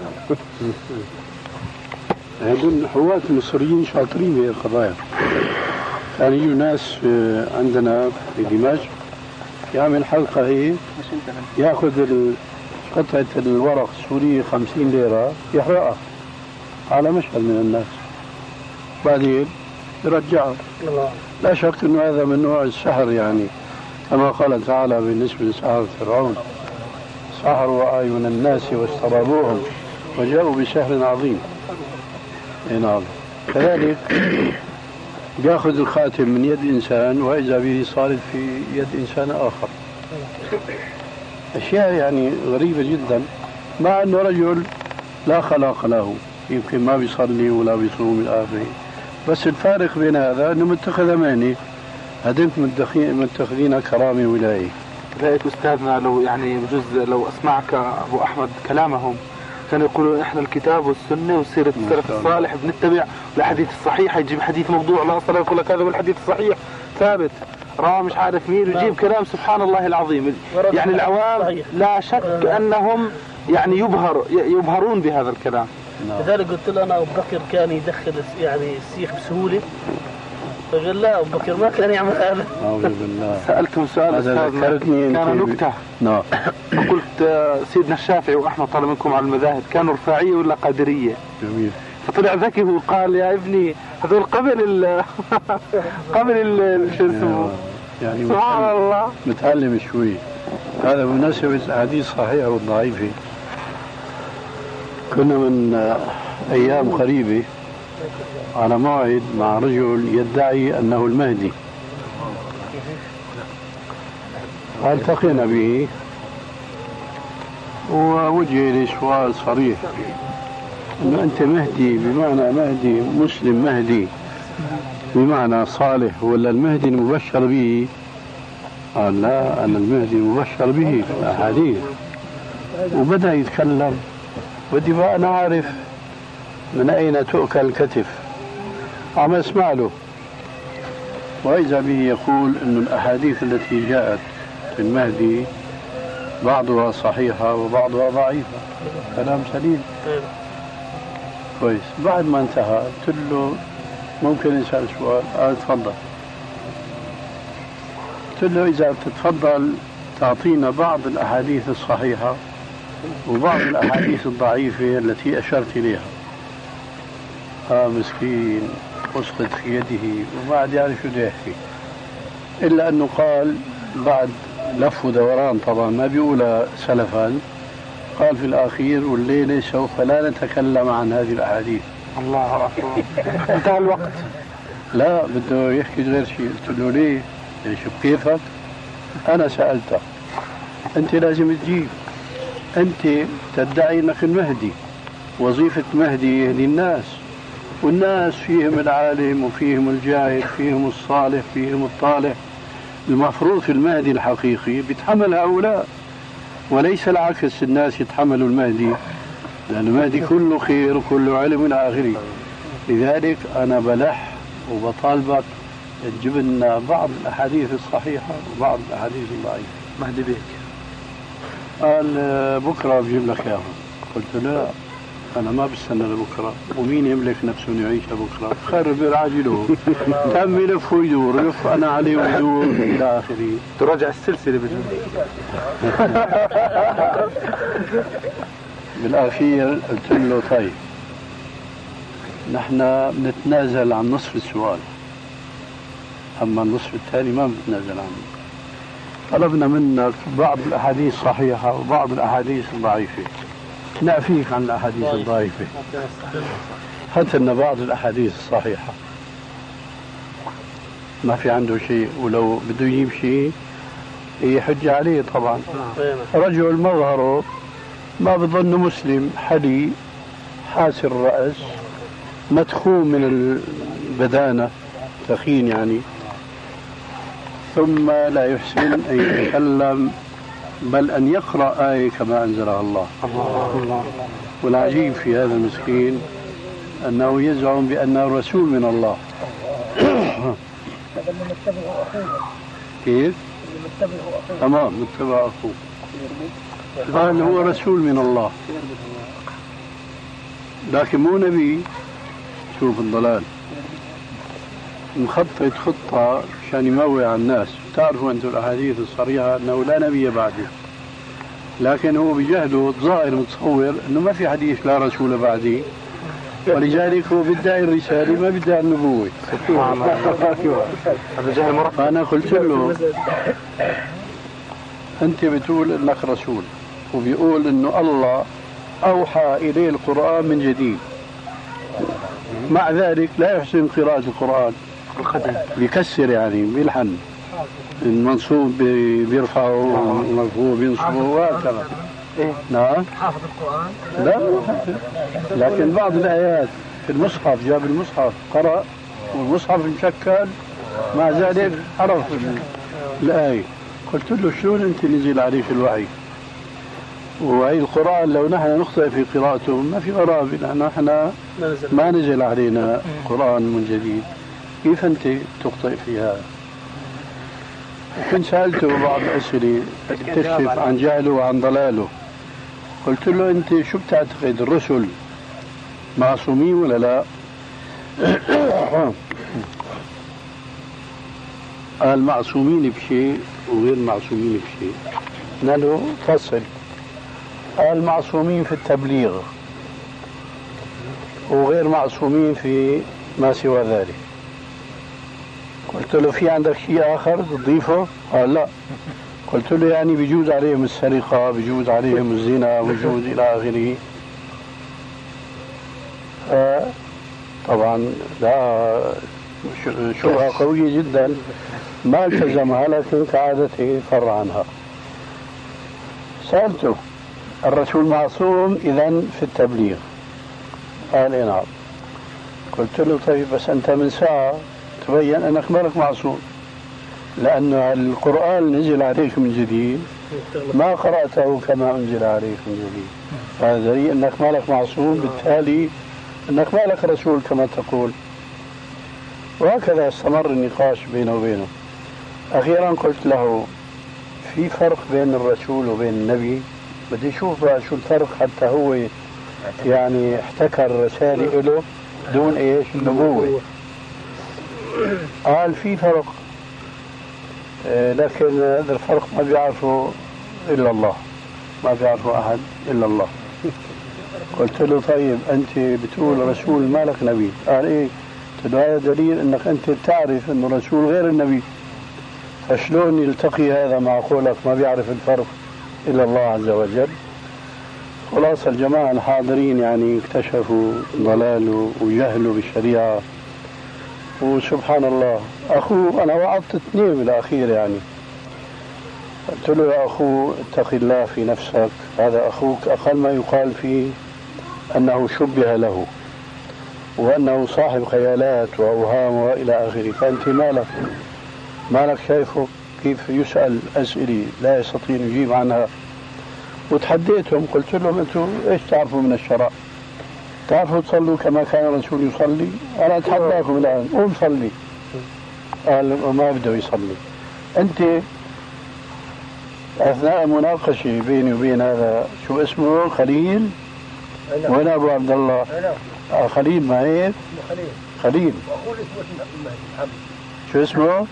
[SPEAKER 2] هذول حواة المصريين شاطرين بهذه القضايا. كان يجوا ناس عندنا في دمشق يعمل حلقة هي ياخذ قطعة الورق السورية خمسين ليرة يحرقها على مشهد من الناس، بعدين يرجعها. لا شك انه هذا من نوع السحر، يعني كما قال تعالى بالنسبة لسحرة فرعون سحروا أعين الناس واسترابوهم وجاءوا بسحر عظيم. نعم. كذلك ياخذ الخاتم من يد إنسان وإذا به صارت في يد إنسان آخر. أشياء يعني غريبة جدا، مع أنه رجل لا خلاق له، يمكن ما بيصلي ولا بيصوم من آخره، بس الفارق بين هذا أنه متخذ أماني، هذين متخذين كرامة ولاية.
[SPEAKER 3] رأيت أستاذنا لو يعني بجزء لو أسمعك أبو أحمد كلامهم كانوا يقولوا إحنا الكتاب والسنة وسيرة السلف الصالح بنتبع، والحديث الصحيح يجيب حديث موضوع لا أصلا يقول لك هذا هو الحديث الصحيح ثابت راه مش عارف مين، ويجيب كلام سبحان الله العظيم. يعني العوام لا شك أنهم يعني يبهر يبهرون بهذا الكلام.
[SPEAKER 8] لذلك قلت له أنا أبو بكر كان يدخل يعني السيخ بسهولة، فقال لا أبو بكر ما كان يعمل هذا.
[SPEAKER 2] أعوذ بالله.
[SPEAKER 3] سألتم سؤال أستاذ كان نكتة.
[SPEAKER 2] نعم.
[SPEAKER 3] قلت سيدنا الشافعي وأحمد طلب منكم على المذاهب كانوا رفاعية ولا قادرية؟
[SPEAKER 2] جميل.
[SPEAKER 3] فطلع ذكي وقال يا ابني هذول قبل ال قبل ال شو اسمه
[SPEAKER 2] يعني
[SPEAKER 3] سبحان الله
[SPEAKER 2] متعلم شوي. هذا بمناسبة الحديث صحيح والضعيفة. كنا من أيام قريبة على موعد مع رجل يدعي أنه المهدي، التقينا به ووجه لي سؤال صريح انه انت مهدي بمعنى مهدي مسلم مهدي بمعنى صالح ولا المهدي المبشر به؟ قال لا انا المهدي المبشر به في الاحاديث. وبدا يتكلم بدي بقى انا اعرف من اين تؤكل الكتف. عم اسمع له واذا به يقول انه الاحاديث التي جاءت في المهدي بعضها صحيحه وبعضها ضعيفه. كلام سليم كويس. بعد ما انتهى قلت له ممكن يسأل سؤال؟ قال تفضل. قلت له إذا تتفضل تعطينا بعض الأحاديث الصحيحة وبعض الأحاديث الضعيفة التي أشرت إليها. آه مسكين أسقط في يده وما عاد يعرف شو بده يحكي، إلا أنه قال بعد لف ودوران طبعا ما بيقولها سلفا، قال في الأخير والليلة سوف لا نتكلم عن هذه الأحاديث.
[SPEAKER 3] الله أكبر. انتهى الوقت.
[SPEAKER 2] لا بده يحكي غير شيء. قلت له ليه؟ شو كيفك؟ أنا سألتك أنت لازم تجيب، أنت تدعي أنك المهدي، وظيفة مهدي يهدي الناس، والناس فيهم العالم وفيهم الجاهل فيهم الصالح فيهم الطالح. المفروض في المهدي الحقيقي بيتحمل هؤلاء وليس العكس، الناس يتحملوا المهدي لأن المهدي كله خير وكله علم إلى آخره. لذلك أنا بلح وبطالبك تجيب لنا بعض الأحاديث الصحيحة وبعض الأحاديث الضعيفة.
[SPEAKER 3] مهدي بيك.
[SPEAKER 2] قال بكرة بجيب لك إياهم. قلت لا أنا ما بستنى لبكرة، ومين يملك نفسه يعيش بكرة؟ خرب العاجله تم يلف ويدور يلف أنا عليه ويدور إلى آخره.
[SPEAKER 3] تراجع السلسلة بجد.
[SPEAKER 2] بالأخير قلت له طيب نحن بنتنازل عن نصف السؤال، أما النصف الثاني ما بنتنازل عنه. طلبنا منك بعض الأحاديث الصحيحة وبعض الأحاديث الضعيفة، نعفيك عن الأحاديث الضعيفة، هات لنا بعض الأحاديث الصحيحة. ما في عنده شيء، ولو بده يجيب شيء يحج عليه طبعا. رجل مظهره ما بظن مسلم، حلي حاسر الرأس مدخوم من البدانة ثخين يعني، ثم لا يحسن أن يتكلم بل أن يقرأ آية كما أنزلها الله. الله. والعجيب في هذا المسكين أنه يزعم بأنه رسول من الله. كيف؟ تمام متبع أخوه. قال هو رسول من الله لكن مو نبي. شوف الضلال، مخطط خطة عشان يموع على الناس. تعرفوا أنتم الأحاديث الصريحة أنه لا نبي بعده، لكن هو بجهله ظاهر متصور أنه ما في حديث لا رسول بعدي، ولذلك هو بيدعي الرسالة ما بيدعي النبوة. فأنا قلت له أنت بتقول أنك رسول، وبيقول أنه الله أوحى إليه القرآن من جديد، مع ذلك لا يحسن قراءة القرآن، بيكسر يعني بيلحن، المنصوب بيرفعه المرفوع بينصبه وهكذا. نعم
[SPEAKER 6] حافظ القرآن؟
[SPEAKER 2] لا لكن بعض الآيات في المصحف جاب المصحف قرأ والمصحف مشكل، مع ذلك عرف الآية. قلت له شلون أنت نزل عليك الوحي وهي القرآن لو نحن نخطئ في قراءته ما في غرابة، لأن نحن ما نزل علينا قرآن من جديد، كيف أنت تخطئ في هذا؟ وكنت سألته بعض الأسئلة تكشف عن جهله وعن ضلاله. قلت له أنت شو بتعتقد، الرسل معصومين ولا لا؟ قال معصومين بشيء وغير معصومين بشيء. قلنا له فصل. قال معصومين في التبليغ وغير معصومين في ما سوى ذلك. قلت له في عندك شيء آخر تضيفه؟ قال لا. قلت له يعني بيجوز عليهم السرقة، بيجوز عليهم الزنا، بيجوز إلى آخره. طبعا لا شبهة قوية جدا ما التزمها، لكن كعادته فر عنها. سألته الرسول معصوم إذن في التبليغ؟ قال إيه نعم. قلت له طيب بس أنت من ساعة تبين أنك مالك معصوم، لأن القرآن نزل عليك من جديد ما قرأته كما أنزل عليك من جديد، هذا دليل أنك مالك معصوم، بالتالي أنك مالك رسول كما تقول. وهكذا استمر النقاش بينه وبينه. أخيرا قلت له في فرق بين الرسول وبين النبي، بدي أشوف بقى شو الفرق حتى هو يعني احتكر رسالة له دون إيش نبوة. قال في فرق، لكن هذا الفرق ما بيعرفه إلا الله، ما بيعرفه أحد إلا الله. قلت له طيب أنت بتقول رسول مالك نبي، قال إيه؟ قلت له هذا دليل أنك أنت تعرف أنه رسول غير النبي، فشلون يلتقي هذا مع قولك ما بيعرف الفرق إلا الله عز وجل؟ خلاص الجماعة الحاضرين يعني اكتشفوا ضلاله وجهله بالشريعة، وسبحان الله أخوه أنا وعظت اثنين بالأخير يعني، قلت له يا أخو اتق الله في نفسك، هذا أخوك أقل ما يقال فيه أنه شبه له وأنه صاحب خيالات وأوهام وإلى آخره، فأنت مالك مالك شايفه كيف يسأل أسئلة لا يستطيع يجيب عنها. وتحديتهم قلت لهم أنتم إيش تعرفوا من الشرع؟ تعرفوا تصلوا كما كان الرسول يصلي؟ أنا أتحداكم الآن قوم صلي. قال ما بده يصلي. أنت أثناء مناقشة بيني وبين هذا شو اسمه خليل؟ وين أبو عبد الله؟ آه خليل ما هيك؟ خليل خليل وأخوه اسمه محمد. شو اسمه؟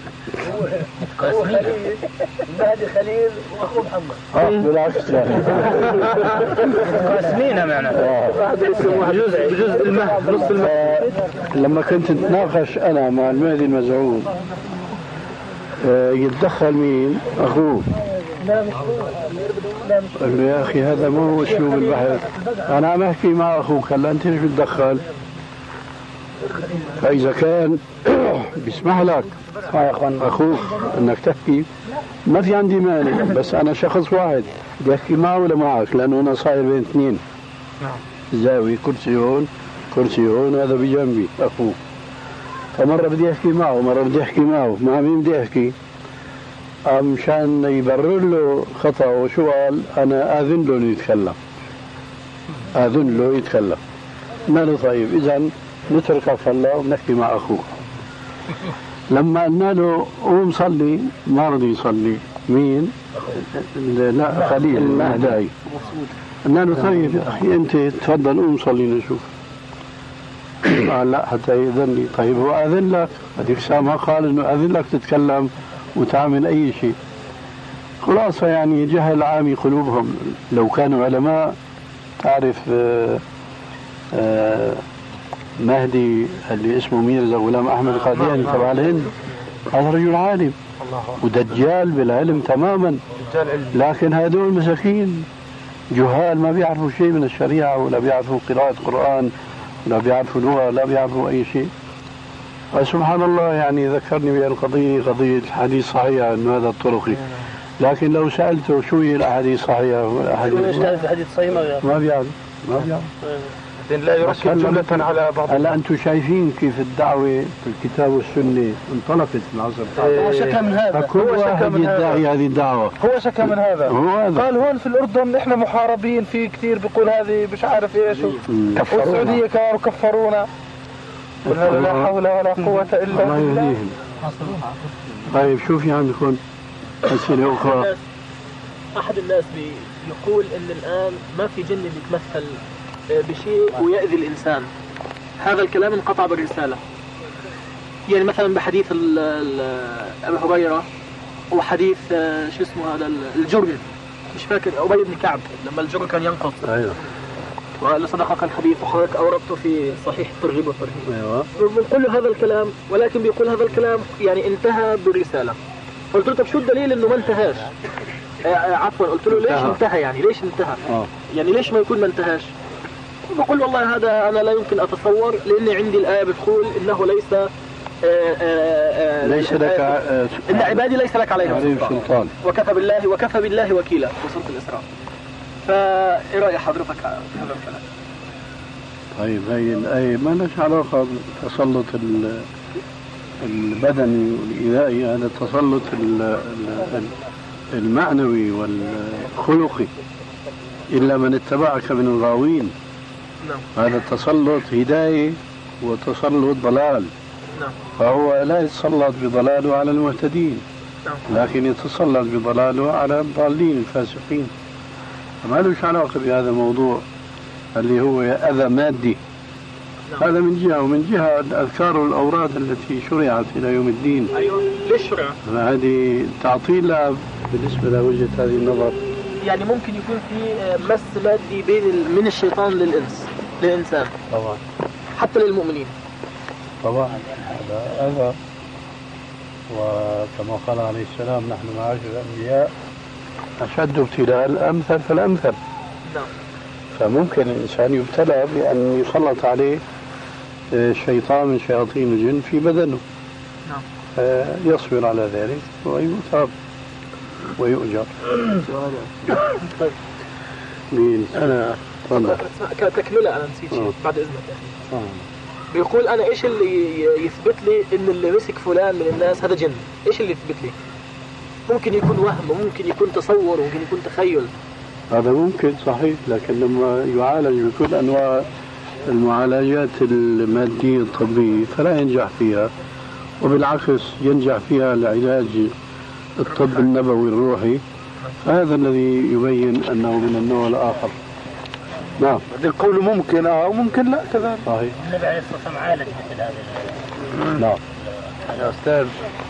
[SPEAKER 2] المهدي خليل واخوه محمد. اه بالعكس يعني
[SPEAKER 7] قاسمينها معنا. واحد اسمه جزء بجزء المهد نص المهد.
[SPEAKER 2] لما كنت نتناقش انا مع المهدي المزعوم آه يتدخل مين؟ اخوه. قال له يا اخي هذا مو هو اسلوب البحث، انا عم احكي مع اخوك هلا انت ليش بتدخل؟ فإذا كان بيسمح لك أخوك أنك تحكي ما في عندي مانع، بس أنا شخص واحد بدي أحكي معه ولا معك، لأنه أنا صاير بين اثنين زاوية، كرسي هون كرسي هون وهذا بجنبي أخوك، فمرة بدي أحكي معه مرة بدي أحكي معه، مع مين بدي أحكي؟ مشان يبرر له خطأ وشو قال أنا آذن له يتكلم، آذن له يتكلم. ما له طيب إذن نتركك هلا ونحكي مع اخوك. لما قلنا له قوم صلي ما رضي يصلي. مين؟ لا خليل المهداي. قلنا له طيب يا اخي انت تفضل قوم صلي نشوف. قال لا حتى يأذن لي. طيب هو اذن لك؟ هذيك الساعه ما قال انه اذن لك تتكلم وتعمل اي شيء. خلاصه يعني جهل عامي قلوبهم، لو كانوا علماء تعرف آآ آآ مهدي اللي اسمه ميرزا غلام أحمد القادياني تبع الهند، هذا رجل عالم ودجال بالعلم تماما، لكن هذول مساكين جهال ما بيعرفوا شيء من الشريعة ولا بيعرفوا قراءة قرآن ولا بيعرفوا لغة ولا بيعرفوا أي شيء. سبحان الله يعني ذكرني بأن القضية قضية الحديث صحيح أنه هذا الطرقي، لكن لو سألته شو هي الأحاديث الصحيحة
[SPEAKER 8] والأحاديث الصحيحة
[SPEAKER 2] ما بيعرف ما بيعرف
[SPEAKER 3] لا يركب جملة على بعض.
[SPEAKER 2] هلا أنتم شايفين كيف الدعوة في الكتاب والسنة انطلقت في العصر الحالي.
[SPEAKER 8] هو شكى من هذا،
[SPEAKER 2] هو شكى من يدعي هذه الدعوة،
[SPEAKER 8] هو شكى من هذا. هو قال هون في الأردن إحنا محاربين، في كثير بيقول هذه مش عارف إيش، والسعودية كانوا كفرونا. قلنا لا حول ولا قوة إلا بالله.
[SPEAKER 2] طيب شو في عندكم أسئلة أخرى؟
[SPEAKER 4] أحد الناس بيقول إن الآن ما في جن بيتمثل بشيء ويأذي الإنسان، هذا الكلام انقطع بالرسالة. يعني مثلا بحديث أبي هريرة وحديث شو اسمه هذا الجر، مش فاكر أبي بن كعب لما الجر كان ينقص. أيوه. وقال صدقك الحديث وحضرتك أوردته في صحيح الترغيب والترهيب.
[SPEAKER 2] أيوه.
[SPEAKER 4] بنقول له هذا الكلام، ولكن بيقول هذا الكلام يعني انتهى بالرسالة. قلت له طب شو الدليل إنه ما انتهاش؟ عفوا قلت له ليش انتهى يعني ليش انتهى؟ أوه. يعني ليش ما يكون ما انتهاش؟ بقول والله هذا أنا لا يمكن أتصور، لأن عندي الآية بتقول إنه ليس
[SPEAKER 2] ليس لك
[SPEAKER 7] إن عبادي ليس لك عليهم
[SPEAKER 2] سلطان
[SPEAKER 7] وكفى بالله وكفى بالله وكيلا في سورة الإسراء. فإيه رأي حضرتك في هذا الكلام؟
[SPEAKER 2] طيب هي الآية ما لها علاقة بالتسلط البدني والإيذائي، هذا التسلط المعنوي والخلقي، إلا من اتبعك من الغاوين.
[SPEAKER 7] نعم.
[SPEAKER 2] هذا التسلط هداية وتسلط ضلال.
[SPEAKER 7] نعم.
[SPEAKER 2] فهو لا يتسلط بضلاله على المهتدين.
[SPEAKER 7] نعم.
[SPEAKER 2] لكن يتسلط بضلاله على الضالين الفاسقين. فما له علاقة بهذا الموضوع اللي هو أذى مادي.
[SPEAKER 7] نعم.
[SPEAKER 2] هذا من جهة، ومن جهة الأذكار والأوراد التي شرعت إلى يوم الدين.
[SPEAKER 7] أيوة. ليش شرع؟
[SPEAKER 2] هذه تعطيلها بالنسبة لوجهة هذه النظر.
[SPEAKER 7] يعني ممكن يكون في مس مادي بين من الشيطان للإنس للإنسان.
[SPEAKER 2] طبعا.
[SPEAKER 7] حتى للمؤمنين.
[SPEAKER 2] طبعا هذا أذى، وكما قال عليه السلام نحن معاشر الأنبياء أشد ابتلاء الأمثل فالأمثل.
[SPEAKER 7] نعم.
[SPEAKER 2] فممكن الإنسان يبتلى بأن يسلط عليه شيطان من شياطين الجن في بدنه.
[SPEAKER 7] نعم.
[SPEAKER 2] يصبر على ذلك ويثاب ويؤجر.
[SPEAKER 7] طيب.
[SPEAKER 2] مين؟ أنا تفضل.
[SPEAKER 7] كتكملة أنا نسيت شيء بعد إذنك يا أخي.
[SPEAKER 2] آه.
[SPEAKER 7] بيقول أنا إيش اللي يثبت لي إن اللي مسك فلان من الناس هذا جن؟ إيش اللي يثبت لي؟ ممكن يكون وهم، ممكن يكون تصور، ممكن يكون تخيل.
[SPEAKER 2] هذا ممكن صحيح، لكن لما يعالج بكل أنواع المعالجات المادية الطبية فلا ينجح فيها، وبالعكس ينجح فيها العلاج الطب النبوي الروحي، فهذا الذي يبين أنه من النوع الآخر. نعم.
[SPEAKER 8] القول ممكن اه وممكن لا كذا.
[SPEAKER 2] صحيح.
[SPEAKER 6] النبي عليه الصلاة والسلام عالج مثل هذا.
[SPEAKER 2] نعم.
[SPEAKER 5] يا أستاذ،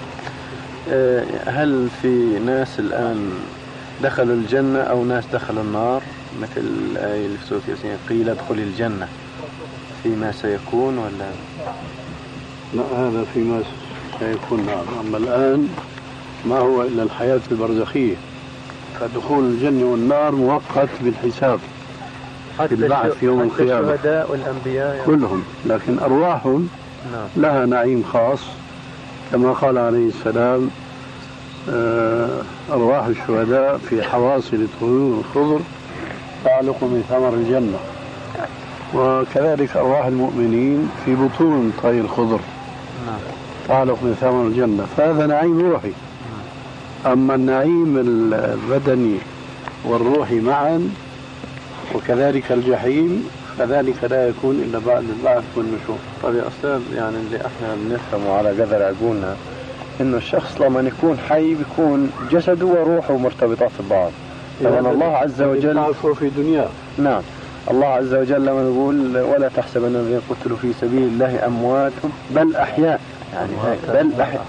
[SPEAKER 5] هل في ناس الآن دخلوا الجنة أو ناس دخلوا النار مثل الآية اللي في سورة ياسين قيل ادخل الجنة فيما سيكون ولا؟
[SPEAKER 2] لا، هذا فيما سيكون. نعم. أما الآن ما هو إلا الحياة البرزخية، فدخول الجنة والنار مؤقت بالحساب بالبعث في يوم القيامة.
[SPEAKER 5] الشهداء والأنبياء
[SPEAKER 2] كلهم، لكن أرواحهم
[SPEAKER 5] نعم.
[SPEAKER 2] لها نعيم خاص كما قال عليه السلام أرواح الشهداء في حواصل الطيور الخضر تعلق من ثمر الجنة، وكذلك أرواح المؤمنين في بطون طير الخضر تعلق من ثمر الجنة، فهذا نعيم روحي. أما النعيم البدني والروحي معا وكذلك الجحيم فذلك لا يكون إلا بعد البعث والنشور.
[SPEAKER 5] طيب يا أستاذ، يعني اللي احنا بنفهمه على قدر عقولنا إنه الشخص لما يكون حي بيكون جسده وروحه مرتبطات ببعض. طبعا الله عز وجل
[SPEAKER 2] تعرفه في دنيا.
[SPEAKER 5] نعم. الله عز وجل لما يقول ولا تحسبن الذين قتلوا في سبيل الله أموات بل أحياء، يعني هيك بل أحياء.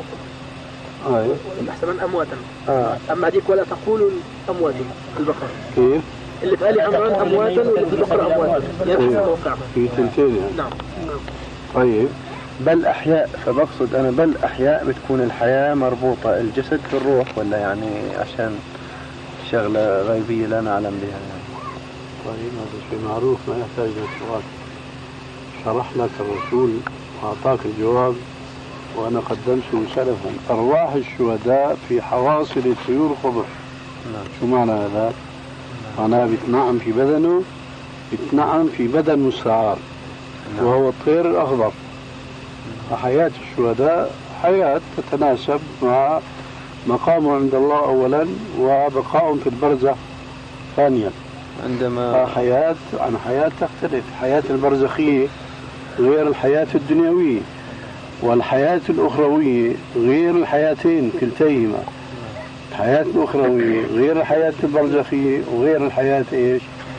[SPEAKER 2] أيوة.
[SPEAKER 7] تحسبن أمواتا.
[SPEAKER 5] آه.
[SPEAKER 7] أما هذيك ولا تقولوا أموات البقرة.
[SPEAKER 2] كيف؟
[SPEAKER 7] اللي في آل عمران أمواتا واللي في البقرة أمواتا.
[SPEAKER 2] في تلتين يعني.
[SPEAKER 7] نعم.
[SPEAKER 2] طيب.
[SPEAKER 5] بل أحياء، فبقصد أنا بل أحياء بتكون الحياة مربوطة الجسد بالروح، ولا يعني عشان شغلة غيبية لا نعلم بها يعني.
[SPEAKER 2] طيب هذا شيء معروف ما يحتاج للسؤال. شرح لك الرسول وأعطاك الجواب وأنا قدمته سلفا. أرواح الشهداء في حواصل الطيور الخضر.
[SPEAKER 5] نعم.
[SPEAKER 2] شو معنى هذا؟ معناه بتنعم في بدنه، بتنعم في بدن مستعار. نعم. وهو الطير الأخضر. فحياة الشهداء حياة تتناسب مع مقامه عند الله أولا وبقاء في البرزخ ثانيا.
[SPEAKER 5] عندما
[SPEAKER 2] حياة عن حياة تختلف. حياة البرزخية غير الحياة الدنيوية، والحياة الأخروية غير الحياتين كلتيهما. الحياة الأخروية غير الحياة البرزخية وغير الحياة إيش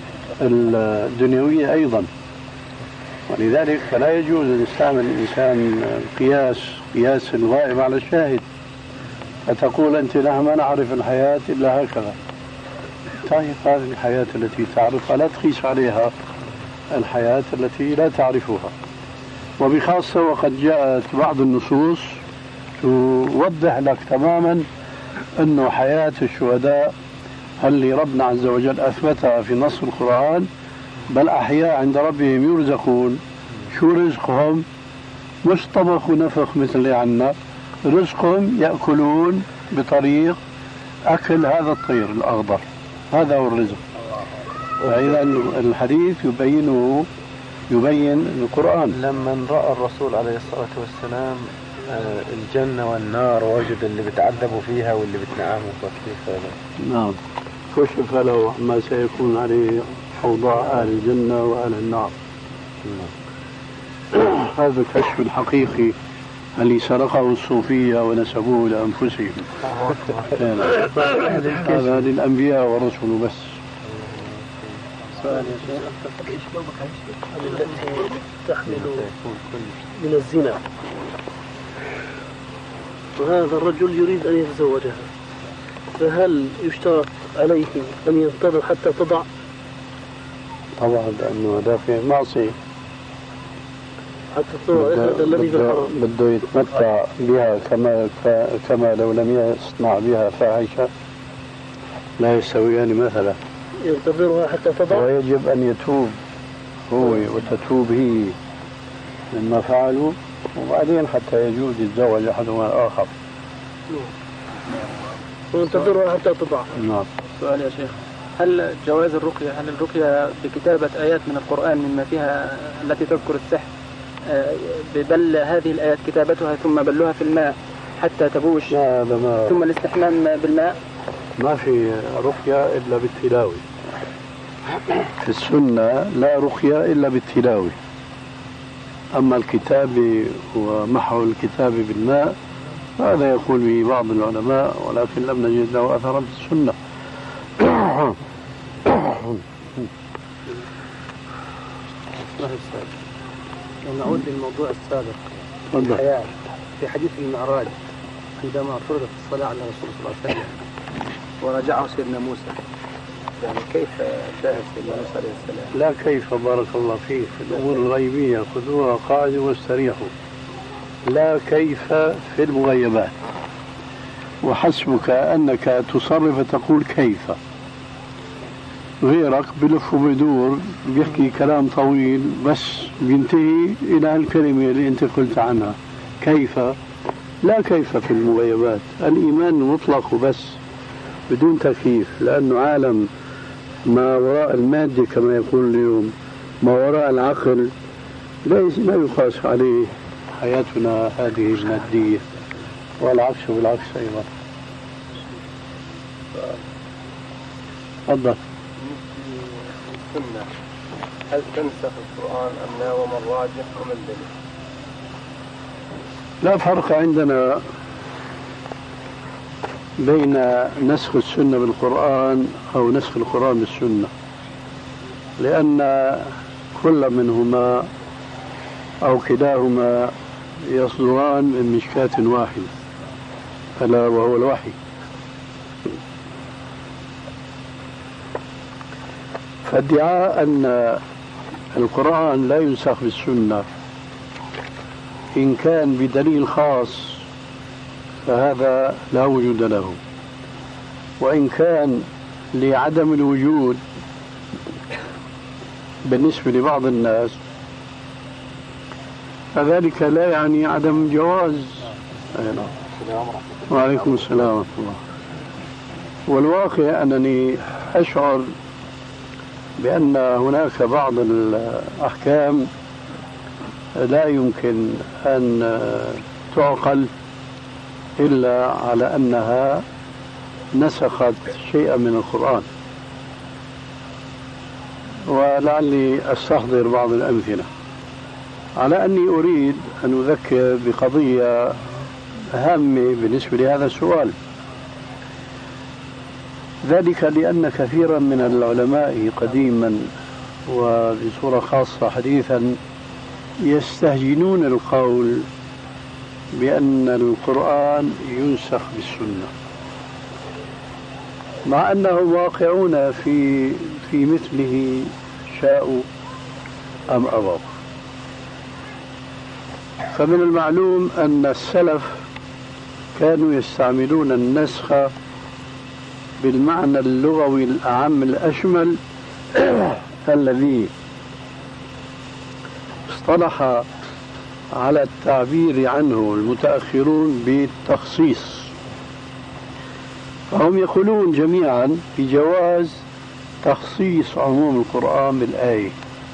[SPEAKER 2] الدنيوية أيضا. ولذلك فلا يجوز أن يستعمل الإنسان قياس قياس الغائب على الشاهد، فتقول أنت لا ما نعرف الحياة إلا هكذا. طيب هذه الحياة التي تعرفها لا تقيس عليها الحياة التي لا تعرفها. وبخاصة وقد جاءت بعض النصوص توضح لك تماما أنه حياة الشهداء اللي ربنا عز وجل أثبتها في نص القرآن بل أحياء عند ربهم يرزقون. شو رزقهم؟ مش طبخ ونفخ مثل اللي عنا، رزقهم يأكلون بطريق أكل هذا الطير الأخضر، هذا هو الرزق. فإذا الحديث يبينه يبين القرآن.
[SPEAKER 5] لما رأى الرسول عليه الصلاة والسلام الجنة والنار ووجد اللي بتعذبوا فيها واللي بتنعموا، فكيف هذا؟
[SPEAKER 2] نعم، كشف له ما سيكون عليه أوضاع أهل الجنة وأهل النار. هذا الكشف الحقيقي اللي سرقه الصوفية ونسبوه لأنفسهم. هذا للأنبياء والرسل بس.
[SPEAKER 9] سؤال يا شيخ، ايش قولك عن التي تحمل من الزنا، وهذا الرجل يريد أن يتزوجها، فهل يشترط عليه أن ينتظر حتى تضع؟
[SPEAKER 2] طبعا، لأنه هذا في معصية،
[SPEAKER 9] حتى تضع هذا الذي في الحرام
[SPEAKER 2] بده يتمتع بها كما كما لو لم يصنع بها فاحشة، لا يستويان مثلا.
[SPEAKER 9] ينتظرها حتى تضع،
[SPEAKER 2] ويجب أن يتوب هو وتتوب هي مما فعلوا، وبعدين حتى يجوز يتزوج أحدهما الآخر.
[SPEAKER 9] وينتظرها حتى تضع.
[SPEAKER 2] نعم.
[SPEAKER 7] سؤال يا شيخ، هل جواز الرقية، هل الرقية بكتابة آيات من القرآن مما فيها التي تذكر السحر، بل هذه الآيات كتابتها ثم بلها في الماء حتى تبوش، ثم الاستحمام بالماء؟
[SPEAKER 2] ما في رقية إلا بالتلاوة. في السنة لا رقية إلا بالتلاوة. أما الكتابة ومحو الكتابة بالماء هذا يقول به بعض العلماء، ولكن لم نجد له أثرا في السنة.
[SPEAKER 9] نعود للموضوع السابق.
[SPEAKER 2] الحياة
[SPEAKER 9] في حديث المعراج عندما فرضت الصلاة على الرسول صلى الله عليه وسلم ورجعه سيدنا موسى، يعني كيف شاهد سيدنا موسى عليه السلام؟
[SPEAKER 2] لا كيف، بارك الله فيك، في الأمور الغيبية خذوها قاعدة واستريحوا. لا كيف في المغيبات، وحسبك أنك تصرف تقول كيف. غيرك بلف وبدور بيحكي كلام طويل بس بينتهي إلى الكلمة اللي أنت قلت عنها كيف. لا كيف في المغيبات، الإيمان مطلق بس بدون تكييف، لأنه عالم ما وراء المادة كما يقول اليوم، ما وراء العقل، ليس ما يقاس عليه حياتنا هذه المادية، والعكس بالعكس أيضا. تفضل.
[SPEAKER 9] السنة هل تنسخ القرآن أم لا، وما الراجح وما الدليل؟
[SPEAKER 2] لا فرق عندنا بين نسخ السنة بالقرآن أو نسخ القرآن بالسنة، لأن كل منهما أو كلاهما يصدران من مشكاة واحدة ألا وهو الوحي. فادعاء أن القرآن لا ينسخ بالسنة إن كان بدليل خاص فهذا لا وجود له، وإن كان لعدم الوجود بالنسبة لبعض الناس فذلك لا يعني عدم جواز. وعليكم السلام ورحمة الله. والواقع أنني أشعر بأن هناك بعض الأحكام لا يمكن أن تعقل إلا على أنها نسخت شيئا من القرآن، ولعلي أستحضر بعض الأمثلة على أني أريد أن أذكر بقضية هامة بالنسبة لهذا السؤال، ذلك لأن كثيرا من العلماء قديما وبصورة خاصة حديثا يستهجنون القول بأن القرآن ينسخ بالسنة، مع أنهم واقعون في في مثله شاءوا أم أبوا. فمن المعلوم أن السلف كانوا يستعملون النسخ بالمعنى اللغوي الأعم الأشمل الذي اصطلح على التعبير عنه المتأخرون بالتخصيص، فهم يقولون جميعا بجواز تخصيص عموم القرآن بالآية.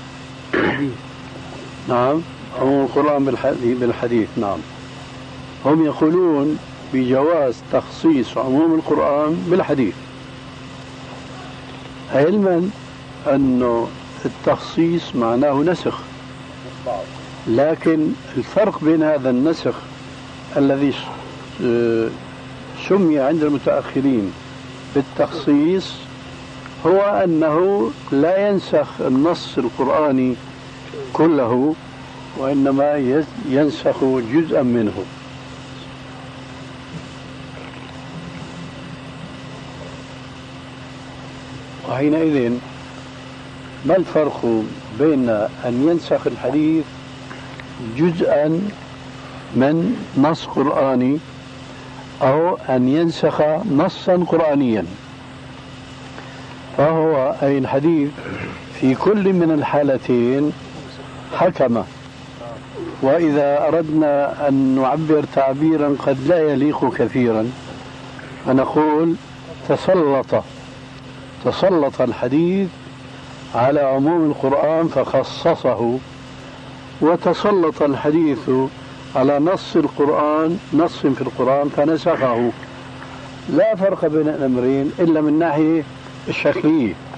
[SPEAKER 2] نعم، عموم القرآن بالحديث. نعم، هم يقولون بجواز تخصيص عموم القرآن بالحديث، علما أنه التخصيص معناه نسخ، لكن الفرق بين هذا النسخ الذي سمي عند المتأخرين بالتخصيص هو أنه لا ينسخ النص القرآني كله، وإنما ينسخ جزءا منه. وحينئذ ما الفرق بين أن ينسخ الحديث جزءا من نص قرآني أو أن ينسخ نصا قرآنيا؟ فهو أي الحديث في كل من الحالتين حكم. وإذا أردنا أن نعبر تعبيرا قد لا يليق كثيرا فنقول تسلط تسلط الحديث على عموم القرآن فخصصه، وتسلط الحديث على نص القرآن نص في القرآن فنسخه. لا فرق بين الأمرين إلا من ناحية الشكلية.